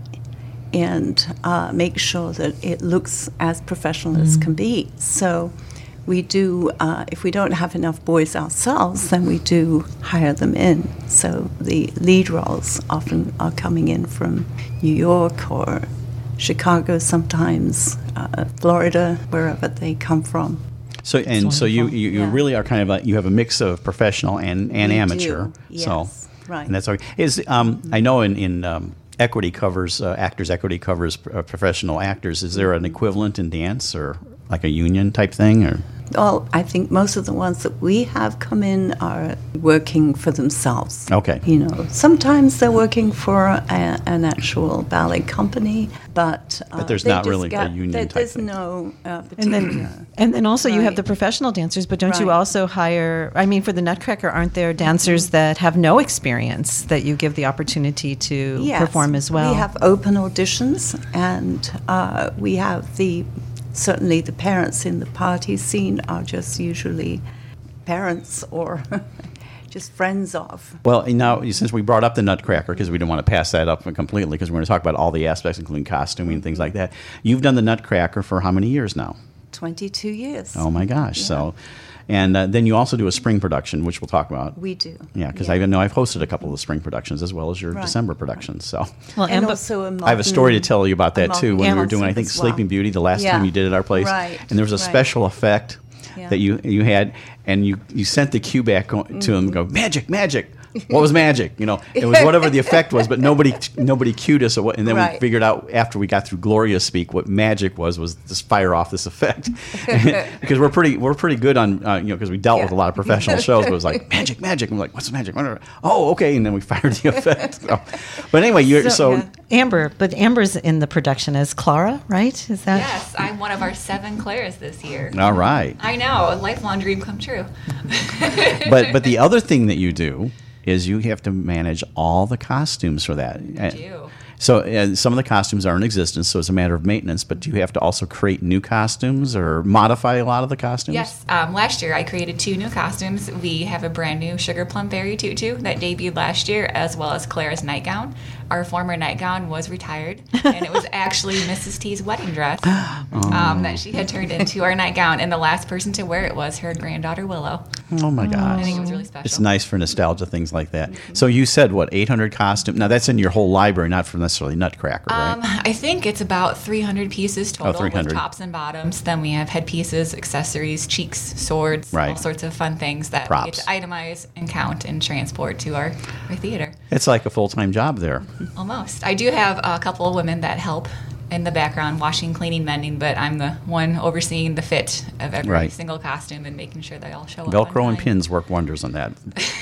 and uh, make sure that it looks as professional as can be. So we do, uh, if we don't have enough boys ourselves, then we do hire them in. So the lead roles often are coming in from New York or Chicago sometimes, uh, Florida, wherever they come from. So and so you, you, you Yeah. really are kind of a, you have a mix of professional and, and We amateur. do, So yes, right. and that's all. Is um I know in in um, equity covers uh, Actors Equity covers uh, professional actors. Is there an equivalent in dance or like a union type thing or? Well, I think most of the ones that we have come in are working for themselves. Okay. You know, sometimes they're working for a, an actual ballet company, but uh, But there's they not just really a got- union there- type There's thing. no uh, And particular. then, and then also you have Right. the professional dancers, but don't you Right. also hire? I mean, for the Nutcracker, aren't there dancers that have no experience that you give the opportunity to Yes, perform as well? We have open auditions, and uh, we have the certainly the parents in the party scene are just usually parents or just friends of. Well, and now since we brought up the Nutcracker, because we didn't want to pass that up completely, because we're going to talk about all the aspects, including costuming and things like that. You've done the Nutcracker for how many years now? twenty-two years. Oh my gosh! So, and uh, then you also do a spring production, which we'll talk about. We do. Yeah, because I know I've hosted a couple of the spring productions as well as your Right. December productions. So well, And Amber- also a I have a story to modern- tell you about that a too. When we were modern doing, I think, as well. Sleeping Beauty the last Yeah. time you did it at our place, Right, and there was a right. special effect Yeah. that you you had, and you you sent the cue back on- to Mm-hmm. him, and go magic, magic. What was magic? You know, it was whatever the effect was, but nobody nobody cued us. Or what, and then we Right. figured out after we got through Gloria speak what magic was was just fire off this effect because we're pretty we're pretty good on uh, you know because we dealt with a Yeah. lot of professional shows. But it was like magic, magic. And we're like, what's magic? Oh, okay, and then we fired the effect. So, but anyway, you're so. yeah. Amber, but Amber's in the production as Clara, right? Is that? Yes, I'm one of our seven Claires this year. All right. I know, a lifelong dream come true. but but the other thing that you do is you have to manage all the costumes for that. I do. So uh, some of the costumes are in existence, so it's a matter of maintenance. But do you have to also create new costumes or modify a lot of the costumes? Yes, um, last year I created two new costumes. We have a brand new Sugar Plum Fairy tutu that debuted last year, as well as Clara's nightgown. Our former nightgown was retired, and it was actually Missus T's wedding dress um, that she had turned into our nightgown, and the last person to wear it was her granddaughter Willow. Oh my I gosh. think it was really special. It's nice for nostalgia, things like that. So you said, what, eight hundred costumes? Now, that's in your whole library, not for necessarily Nutcracker, right? Um, I think it's about three hundred pieces total three hundred. with tops and bottoms. Then we have headpieces, accessories, cheeks, swords, Right. all sorts of fun things that we Props. get to itemize and count and transport to our, our theater. It's like a full-time job there. Almost. I do have a couple of women that help in the background, washing, cleaning, mending, but I'm the one overseeing the fit of every Right. single costume and making sure they all show up. Velcro on and time. pins work wonders on that.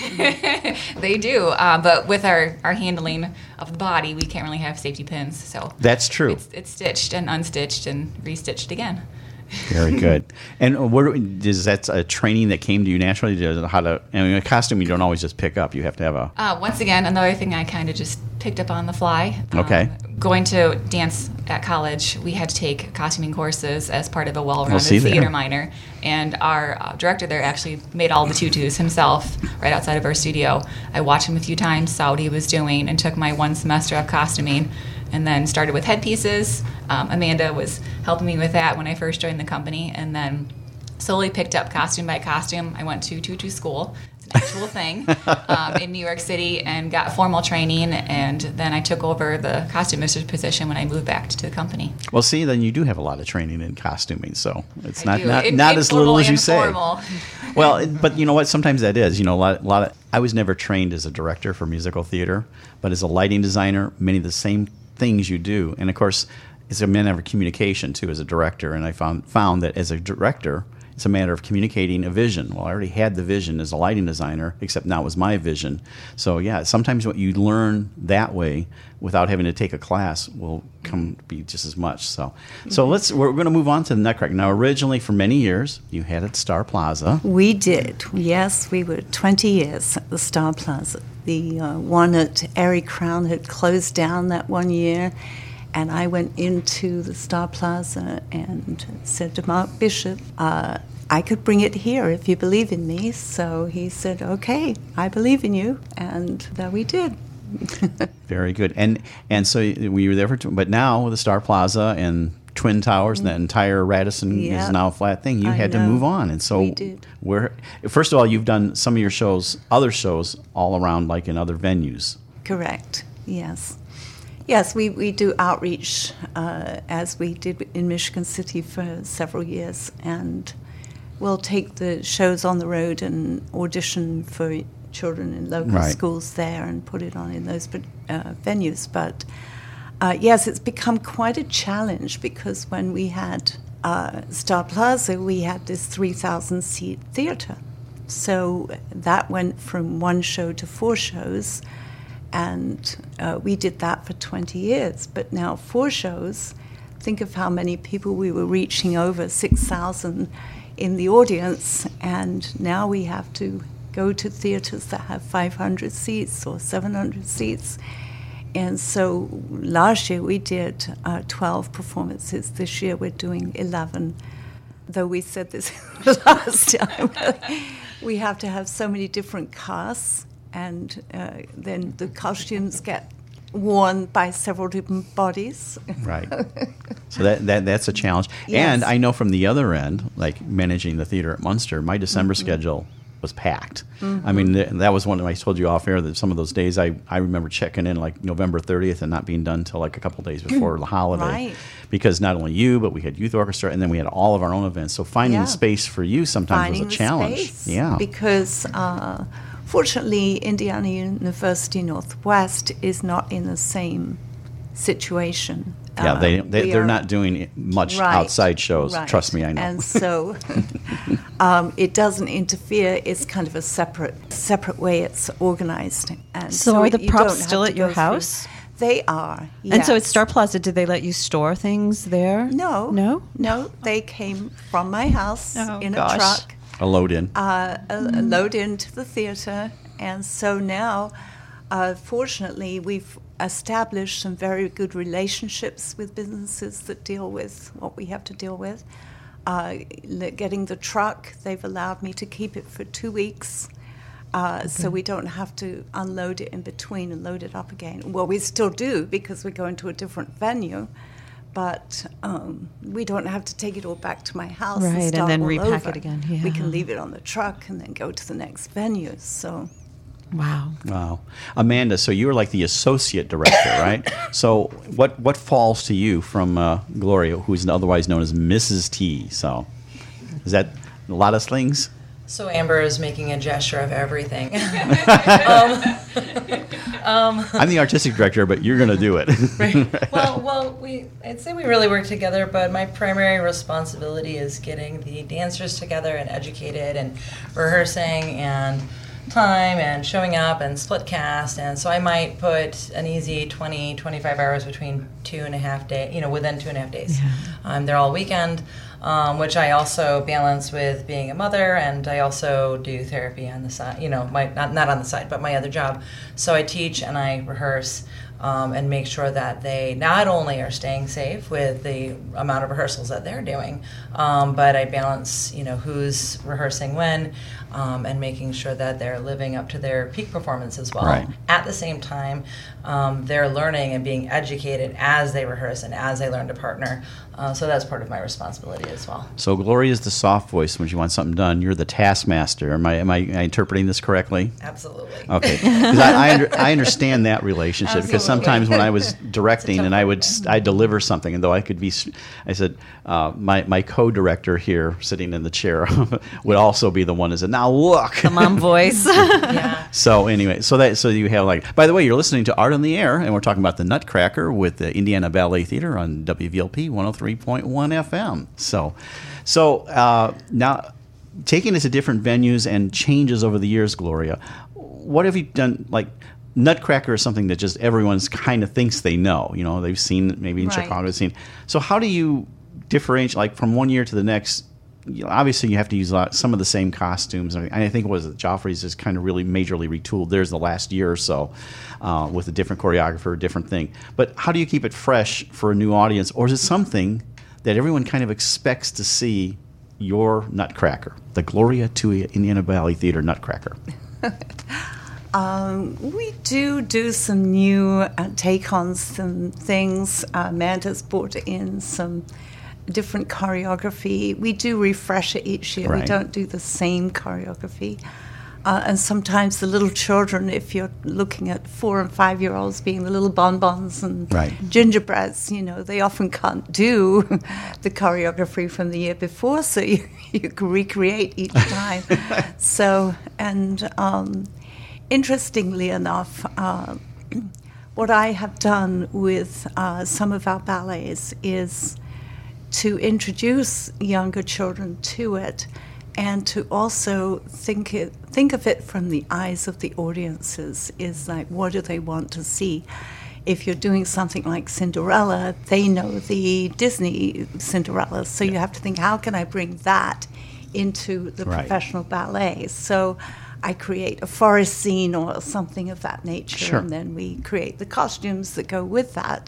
They do, uh, but with our, our handling of the body, we can't really have safety pins, so That's true. it's, it's stitched and unstitched and restitched again. Very good. And what is that a training that came to you naturally? How to? I mean, a costume you don't always just pick up. You have to have a. Uh, once again, another thing I kind of just picked up on the fly. Okay. Um, going to dance at college, we had to take costuming courses as part of a well-rounded see there. theater minor. And our uh, director there actually made all the tutus himself right outside of our studio. I watched him a few times, saw what he was doing, and took my one semester of costuming. And then started with headpieces. Um, Amanda was helping me with that when I first joined the company, and then slowly picked up costume by costume. I went to tutu school, it's an actual thing, um, in New York City, and got formal training. And then I took over the costume mistress position when I moved back to the company. Well, see, then you do have a lot of training in costuming, so it's I not do. not, In- not as little informal as you and say. formal. Well, it- but you know what? Sometimes that is. You know, a lot, a lot of. I was never trained as a director for musical theater, but as a lighting designer, many of the same things you do, and of course, it's a matter of communication too as a director. And I found found that as a director, it's a matter of communicating a vision. Well, I already had the vision as a lighting designer, except now it was my vision. So yeah, sometimes what you learn that way without having to take a class will come be just as much. So, so let's we're going to move on to the Nutcracker. Now, originally for many years, you had at Star Plaza. We did. Yes, we were twenty years at the Star Plaza. The uh, one at Airy Crown had closed down that one year, and I went into the Star Plaza and said to Mark Bishop, uh, I could bring it here if you believe in me. So he said, okay, I believe in you, and there we did. Very good. And and so we were there for, two, but now with the Star Plaza and Twin Towers and that entire Radisson Yeah. is now a flat thing. You I had to know. move on, and so We did. where first of all, you've done some of your shows, other shows, all around, like in other venues. Correct, yes. Yes, we, we do outreach uh, as we did in Michigan City for several years, and we'll take the shows on the road and audition for children in local Right. schools there and put it on in those uh, venues. But uh, yes, it's become quite a challenge because when we had uh, Star Plaza, we had this three thousand seat theater. So that went from one show to four shows. And uh, we did that for twenty years. But now four shows, think of how many people we were reaching, over six thousand in the audience. And now we have to go to theaters that have five hundred seats or seven hundred seats. And so last year we did uh, twelve performances. This year we're doing eleven. Though we said this last time, we have to have so many different casts. And uh, then the costumes get worn by several different bodies. Right. So that, that that's a challenge. Yes. And I know from the other end, like managing the theater at Munster, my December Mm-hmm. schedule was packed. I mean, th- that was one of, I told you off air that some of those days I, I remember checking in like November thirtieth and not being done until like a couple days before the holiday. Right. Because not only you, but we had youth orchestra, and then we had all of our own events. So finding Yeah. space for you sometimes Finding was a the challenge. space. Yeah. Because uh, fortunately, Indiana University Northwest is not in the same situation. Yeah, Uh, they, they we they're are- not doing much Right, outside shows. right. Trust me, I know. And so um, it doesn't interfere. It's kind of a separate separate way it's organized. And So are it- the you props don't have still to at your go through- house? They are. And so at yes. Star Plaza, did they let you store things there? No. No? No, they came from my house Oh, in gosh. a truck. a load in. uh, a, a load into the theater. And so now, uh, fortunately, we've established some very good relationships with businesses that deal with what we have to deal with. Uh, le- getting the truck, they've allowed me to keep it for two weeks. Uh, So we don't have to unload it in between and load it up again. Well, we still do because we're going to a different venue, but um, we don't have to take it all back to my house Right, and and start then all repack over. it again, We yeah. can leave it on the truck and then go to the next venue. So Wow. Wow. Amanda, so you were like the associate director, right? So what what falls to you from uh, Gloria, who's otherwise known as Missus T? So is that a lot of things? So Amber is making a gesture of everything. I'm the artistic director, but you're going to do it. well, well, we I'd say we really work together, but my primary responsibility is getting the dancers together and educated and rehearsing and time and showing up and split cast. And so I might put an easy twenty, twenty-five hours between two and a half days, you know, within two and a half days. Um, they're all weekend. um, which I also balance with being a mother, and I also do therapy on the side. You know, my not not on the side, but my other job. So I teach and I rehearse. Um, and make sure that they not only are staying safe with the amount of rehearsals that they're doing, um, but I balance, you know, who's rehearsing when, um, and making sure that they're living up to their peak performance as well. Right. At the same time, um, they're learning and being educated as they rehearse and as they learn to partner. Uh, so that's part of my responsibility as well. So Gloria is the soft voice when you want something done. You're the taskmaster. Am I am I, am I interpreting this correctly? Absolutely. Okay, because I I, under, I understand that relationship. Because Absolutely. sometimes when I was directing tough and I one, would I deliver something, and though I could be, I said uh, my my co-director here sitting in the chair would also be the one that said, "Now look." The mom voice. Yeah. So anyway, so that so you have like. By the way, you're listening to Art on the Air, and we're talking about the Nutcracker with the Indiana Ballet Theater on W V L P one oh three point one F M. So, so uh, now taking it to different venues and changes over the years, Gloria, what have you done? Like Nutcracker is something that just everyone's kind of thinks they know. You know, they've seen it maybe in Right. Chicago. They've seen. So how do you differentiate, like from one year to the next? You know, obviously, you have to use a lot, some of the same costumes. And I think it was Joffrey's is kind of really majorly retooled. There's the last year or so uh, with a different choreographer, a different thing. But how do you keep it fresh for a new audience? Or is it something that everyone kind of expects to see your Nutcracker, the Gloria Tui Indiana Ballet Theater Nutcracker? Um, we do do some new uh, take on some things. Uh, Amanda's brought in some different choreography. We do refresh it each year. Right. We don't do the same choreography. Uh, and sometimes the little children, if you're looking at four and five year olds being the little bonbons and Right. gingerbreads, you know, they often can't do the choreography from the year before, so you, you can recreate each time. So, and um, interestingly enough, uh, what I have done with uh, some of our ballets is to introduce younger children to it, and to also think it, think of it from the eyes of the audiences. Is like, what do they want to see? If you're doing something like Cinderella, they know the Disney Cinderella, so you have to think, how can I bring that into the Right. professional ballet? So I create a forest scene or something of that nature, Sure. and then we create the costumes that go with that.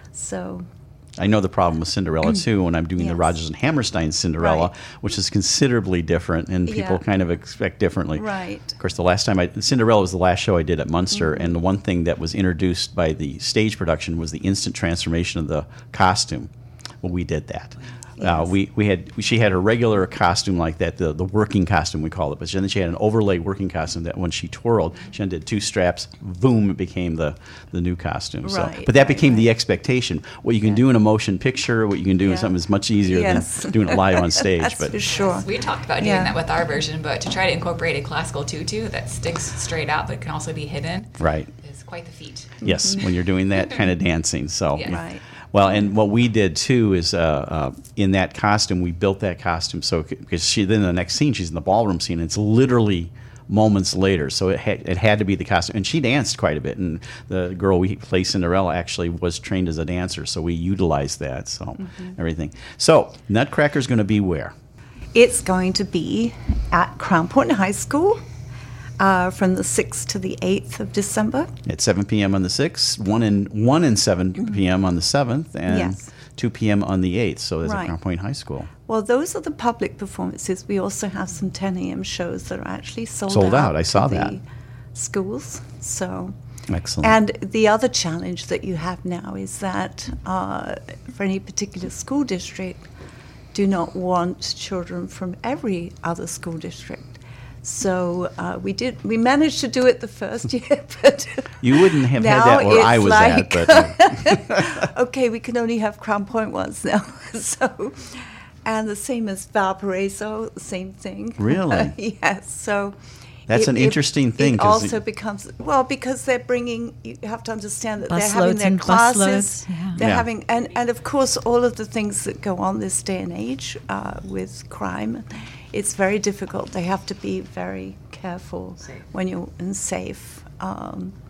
So I know the problem with Cinderella too when I'm doing the Yes. Rodgers and Hammerstein Cinderella, Right. which is considerably different, and people Yeah. kind of expect differently. Right. Of course, the last time I Cinderella was the last show I did at Munster, Mm-hmm. and the one thing that was introduced by the stage production was the instant transformation of the costume. Well, we did that. Uh, Yes. we we had she had her regular costume like that, the the working costume we call it, but then she had an overlay working costume that when she twirled, she undid two straps, boom, it became the the new costume. So, Right, but that right, became the right. expectation. What you can do in a motion picture, what you can do in Yeah. something is much easier Yes. than doing it live on stage. That's but for sure. We talked about doing Yeah. that with our version, but to try to incorporate a classical tutu that sticks straight out but can also be hidden right. is quite the feat. Yes, when you're doing that kind of dancing. So, Yes. Right. well, and what we did too is uh, uh, in that costume, we built that costume so because she then the next scene she's in the ballroom scene. And it's literally moments later, so it had, it had to be the costume, and she danced quite a bit. And the girl we played Cinderella actually was trained as a dancer, so we utilized that. So Mm-hmm. everything. So Nutcracker's going to be where? It's going to be at Crown Point High School uh, from the sixth to the eighth of December. At seven p.m. on the sixth, one and one and seven p.m. on the seventh, and Yes. two p.m. on the eighth. So there's at Right. Crown Point High School. Well, those are the public performances. We also have some ten a.m. shows that are actually sold, Sold out. out. I saw to that. the schools. So, Excellent. and the other challenge that you have now is that uh, for any particular school district, do not want children from every other school district. So uh, we did. We managed to do it the first year, but You wouldn't have had now that where I it's was like, at, but uh, okay, we can only have Crown Point ones now. So, and the same as Valparaiso, same thing. Really? Yes. So That's an interesting thing, It 'cause also it- becomes well because they're bringing. You have to understand that Bus they're having loads their and bus classes. loads, yeah. They're Yeah. having and and of course all of the things that go on this day and age uh, with crime. It's very difficult. They have to be very careful when you're and safe um,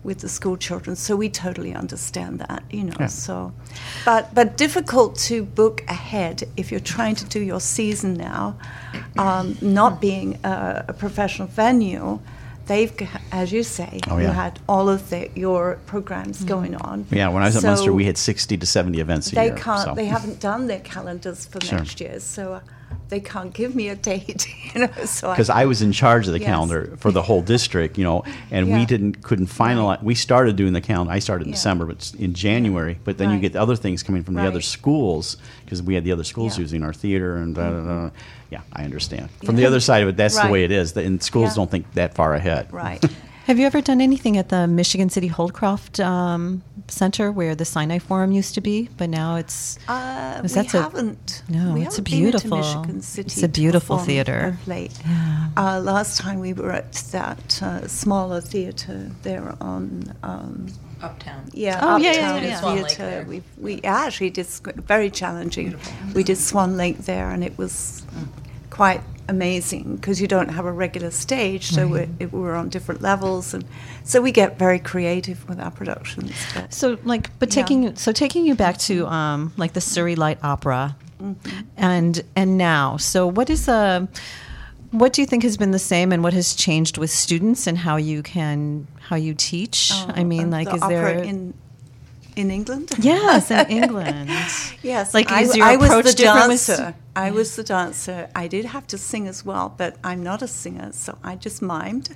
with the school children, so we totally understand that, you know. Yeah. So, but but difficult to book ahead if you're trying to do your season now. Um, not being a, a professional venue, they've, g- as you say, Oh, you yeah. had all of the, your programs going on. Yeah, when I was at So Munster, we had sixty to seventy events a They year. can't. so. They haven't done their calendars for Sure. next year, so uh, they can't give me a date. You know, so Because I was in charge of the Yes. calendar for the whole district, you know, and we Yeah. didn't couldn't finalize. We started doing the calendar. I started in Yeah. December, but it's in January. But then you Right. get other things coming from the other Right. schools because we had the other schools Yeah. using our theater and da, da, da. Yeah, I understand. From the Yeah. other side of it, that's the Right. way it is. The- And schools Yeah. don't think that far ahead. right. Have you ever done anything at the Michigan City Holdcroft um, Center where the Sinai Forum used to be, but now it's Uh, Is we that a- haven't. No, we it's a haven't been into beautiful- Michigan City it's a to beautiful perform theater. of late. Yeah. Uh, last time we were at that uh, smaller theater there on. Um, Uptown. Yeah, Oh, yeah, yeah, Uptown yeah, yeah. Swan Lake Theatre. there. We we actually did sc- very challenging. We did Swan Lake there, and it was quite amazing because you don't have a regular stage, so we're, it, we're on different levels, and so we get very creative with our productions. But so like, but Yeah. taking so taking you back to um, like the Surrey Light Opera, and and now. So what is a what do you think has been the same, and what has changed with students, and how you can how you teach? I mean, uh, like, the is opera there? in in England? Yes, in England. Yes, Like, I, is your I was approach the different with dancer. I was the dancer. I did have to sing as well, but I'm not a singer, so I just mimed.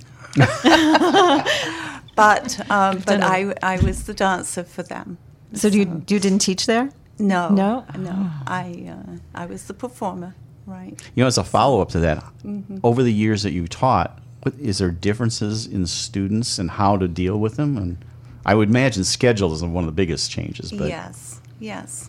but um, but done I, I was the dancer for them. So do you you didn't teach there? No, No? no. I uh, I was the performer, right? You know, as a follow up to that, Mm-hmm. over the years that you taught, what, is there differences in students and how to deal with them? And I would imagine schedule is one of the biggest changes. But Yes, yes,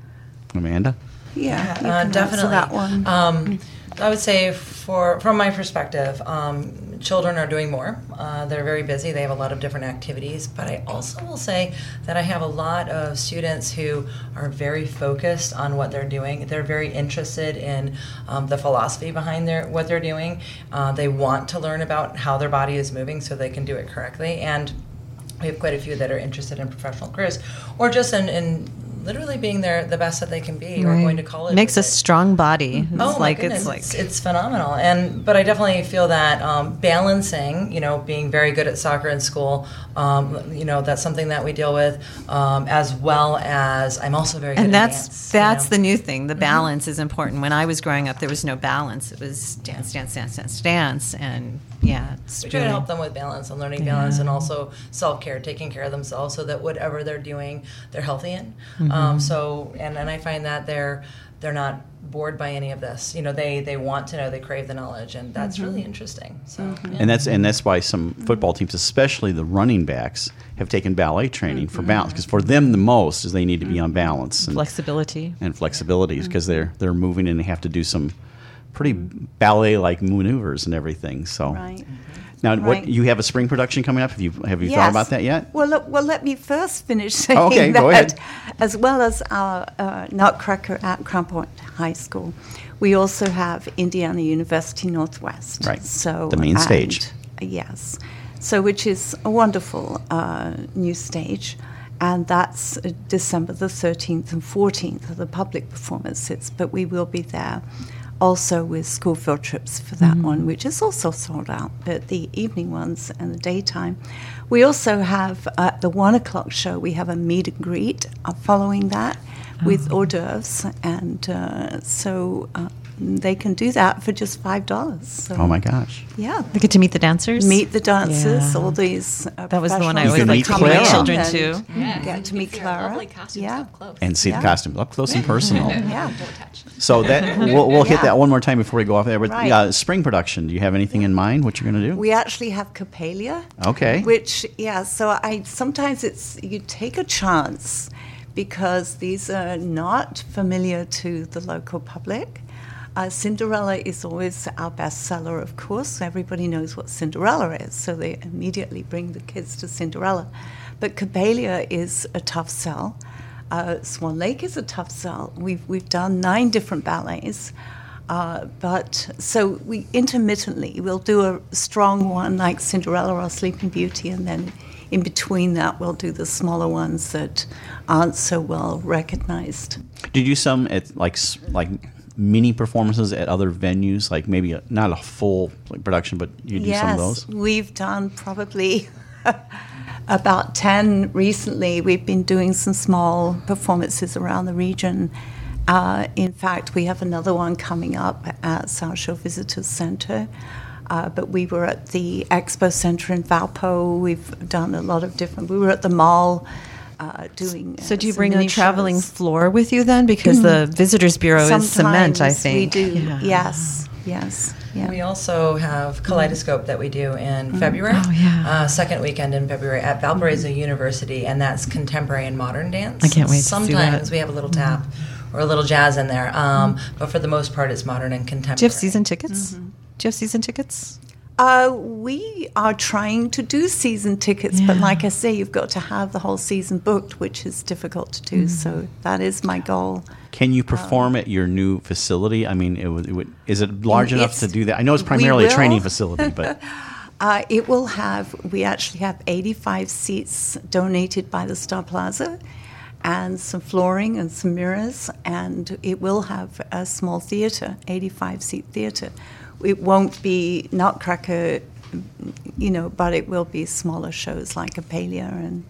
Amanda, yeah. You Uh, can answer definitely. that one. Um, I would say, for from my perspective, um, children are doing more. Uh, they're very busy. They have a lot of different activities. But I also will say that I have a lot of students who are very focused on what they're doing. They're very interested in um, the philosophy behind their what they're doing. Uh, they want to learn about how their body is moving so they can do it correctly. And we have quite a few that are interested in professional careers, or just in, in literally being their the best that they can be, or Right. going to college. Makes a with it. strong body. It's Oh like my goodness, it's like it's, it's phenomenal. And but I definitely feel that um, balancing, you know, being very good at soccer in school, um, you know, that's something that we deal with, um, as well as I'm also very good and at that's dance. that's you the know? new thing. The balance is important. When I was growing up, there was no balance. It was dance, dance, dance, dance, dance, and yeah, it's We try to really- help them with balance and learning balance, and also self care, taking care of themselves, so that whatever they're doing, they're healthy in. Mm-hmm. Um, so, and, and I find that they're they're not bored by any of this. You know, they they want to know, they crave the knowledge, and that's Mm-hmm. really interesting. So, yeah. and that's and that's why some football teams, especially the running backs, have taken ballet training for balance because for them the most is they need to be on balance and, flexibility. and flexibilities because they're they're moving and they have to do some pretty ballet like maneuvers and everything. So Right. now, what Right. you have a spring production coming up? Have you have you thought Yes. about that yet? Well, look, well, let me first finish saying Okay, that, go ahead. as well as our uh, Nutcracker at Crown Point High School, we also have Indiana University Northwest. Right. So The main and- stage. Yes. So, which is a wonderful uh, new stage. And that's uh, December the thirteenth and fourteenth are the public performances, but we will be there also with school field trips for that one, which is also sold out, but the evening ones and the daytime. We also have at the one o'clock show, we have a meet and greet uh, following that with hors d'oeuvres, and uh, so uh, they can do that for just five dollars. So, Oh my gosh! yeah. They get to meet the dancers. Meet the dancers, Yeah. all these. Uh, That was the one I You always can liked meet to meet my Clara. children And too. Yeah, Get you to meet see our Clara. lovely costumes Yeah. up close. And see Yeah. the costume up close and personal. Yeah. Don't touch. So that we'll, we'll hit Yeah. that one more time before we go off there. But Right. yeah, spring production. Do you have anything in mind? What you're going to do? We actually have Coppelia. Okay. Which, yeah, so I sometimes it's you take a chance because these are not familiar to the local public. Uh, Cinderella is always our bestseller, of course. Everybody knows what Cinderella is, so they immediately bring the kids to Cinderella. But Coppelia is a tough sell. Uh, Swan Lake is a tough sell. We've we've done nine different ballets. Uh, but so we intermittently we'll do a strong one like Cinderella or Sleeping Beauty, and then in between that we'll do the smaller ones that aren't so well recognized. Did you do some at like s- like mini performances at other venues, like maybe a, not a full like, production, but you do yes, some of those? We've done probably about ten recently. We've been doing some small performances around the region. Uh, in fact, we have another one coming up at South Shore Visitors Center. Uh, but we were at the Expo Center in Valpo. We've done a lot of different. We were at the mall uh, doing. So uh, do you some bring a mini traveling shows. floor with you then? Because the Visitors Bureau is cement, I Sometimes think. we do. Yeah. Yes, yes, yeah. We also have Kaleidoscope that we do in February. Oh, yeah. Uh, second weekend in February at Valparaiso University, and that's contemporary and modern dance. I can't wait to see Sometimes that. we have a little tap or a little jazz in there, um, but for the most part, it's modern and contemporary. Do you have season tickets? Do you have season tickets? Uh, we are trying to do season tickets, but Yeah. like I say, you've got to have the whole season booked, which is difficult to do. So that is my goal. Can you perform at your new facility? I mean, it would, it would, is it large enough It's- to do that? I know it's we primarily a will. training facility, but Uh, it will have, we actually have eighty-five seats donated by the Star Plaza and some flooring and some mirrors, and it will have a small theater, eighty-five seat theater. It won't be Nutcracker, you know, but it will be smaller shows like Apalia and,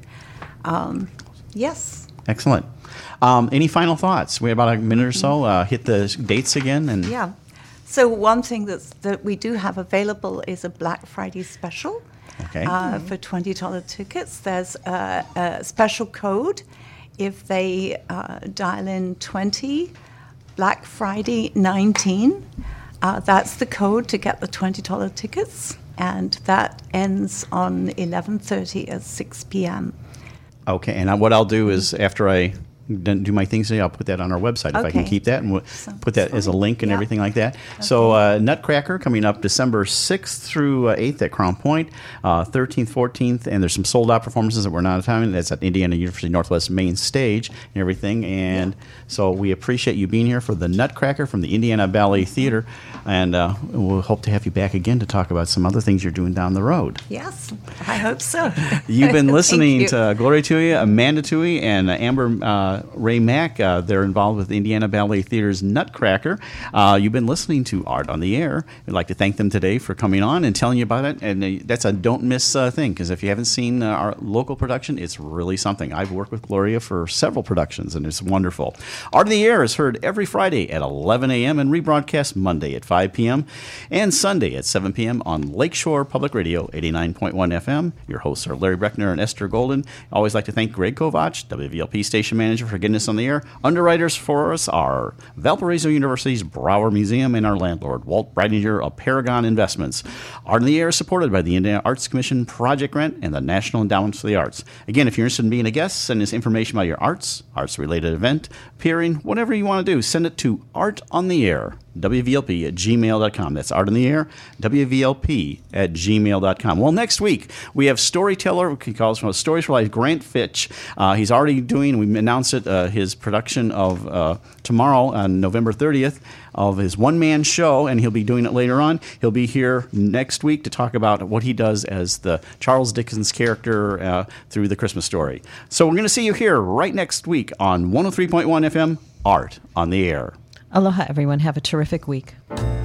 um, yes. excellent. Um, any final thoughts? We have about a minute or so. Uh, hit the dates again. And Yeah. So one thing that's, that we do have available is a Black Friday special. Okay. Uh, for twenty dollars tickets. There's a, a special code if they uh, dial in twenty, Black Friday nineteen. Uh, that's the code to get the twenty dollars tickets, and that ends on eleven thirty at six p.m. Okay, and I, what I'll do is after I done- do my things today, I'll put that on our website if I can Okay. keep that, and we'll Sounds put that as a fine. link and Yeah. everything like that. So uh, Nutcracker coming up December sixth through uh, eighth at Crown Point, uh, thirteenth, fourteenth, and there's some sold out performances that we're not having. That's at Indiana University Northwest main stage and everything. And so we appreciate you being here for the Nutcracker from the Indiana Ballet Theater, and uh, we'll hope to have you back again to talk about some other things you're doing down the road. Yes, I hope so. You've been Thank listening you. to Gloria Tui, Amanda Tui, and uh, Amber uh, Ray Mack. Uh, they're involved with the Indiana Ballet Theater's Nutcracker. Uh, you've been listening to Art on the Air. I'd like to thank them today for coming on and telling you about it. And uh, that's a don't miss uh, thing, because if you haven't seen uh, our local production, it's really something. I've worked with Gloria for several productions, and it's wonderful. Art on the Air is heard every Friday at eleven a.m. and rebroadcast Monday at five p.m. and Sunday at seven p.m. on Lakeshore Public Radio, eighty-nine point one F M. Your hosts are Larry Breckner and Esther Golden. I always like to thank Greg Kovach, W V L P station manager, for getting us on the air. Underwriters for us are Valparaiso University's Brower Museum and our landlord, Walt Breidinger of Paragon Investments. Art in the Air is supported by the Indiana Arts Commission, Project Grant, and the National Endowment for the Arts. Again, if you're interested in being a guest, send us information about your arts, arts-related event, appearing, whatever you want to do, send it to Art on the Air, W V L P at gmail dot com. That's Art on the Air, W V L P at gmail dot com. Well, next week, we have storyteller, he calls from Stories for Life, Grant Fitch. Uh, he's already doing, we announced it, uh, his production of uh, tomorrow on November thirtieth of his one-man show, and he'll be doing it later on. He'll be here next week to talk about what he does as the Charles Dickens character uh, through the Christmas story. So we're going to see you here right next week on one oh three point one F M, Art on the Air. Aloha, everyone. Have a terrific week.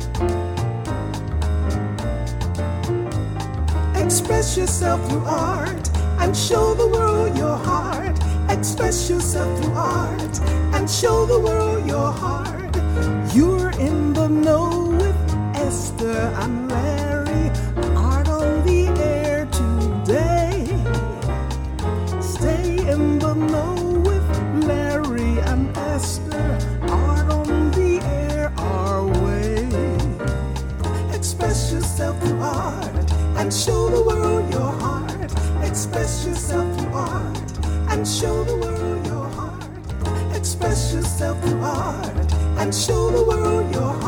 Express yourself through art and show the world your heart. Express yourself through art and show the world your heart. You're in the know with Esther and Larry. Art on the air today. Stay in the know with Larry and Esther. Art on the air our way. Express yourself through art and show the world your heart. Express yourself through art and show the world your heart. Express yourself through art and show the world your heart.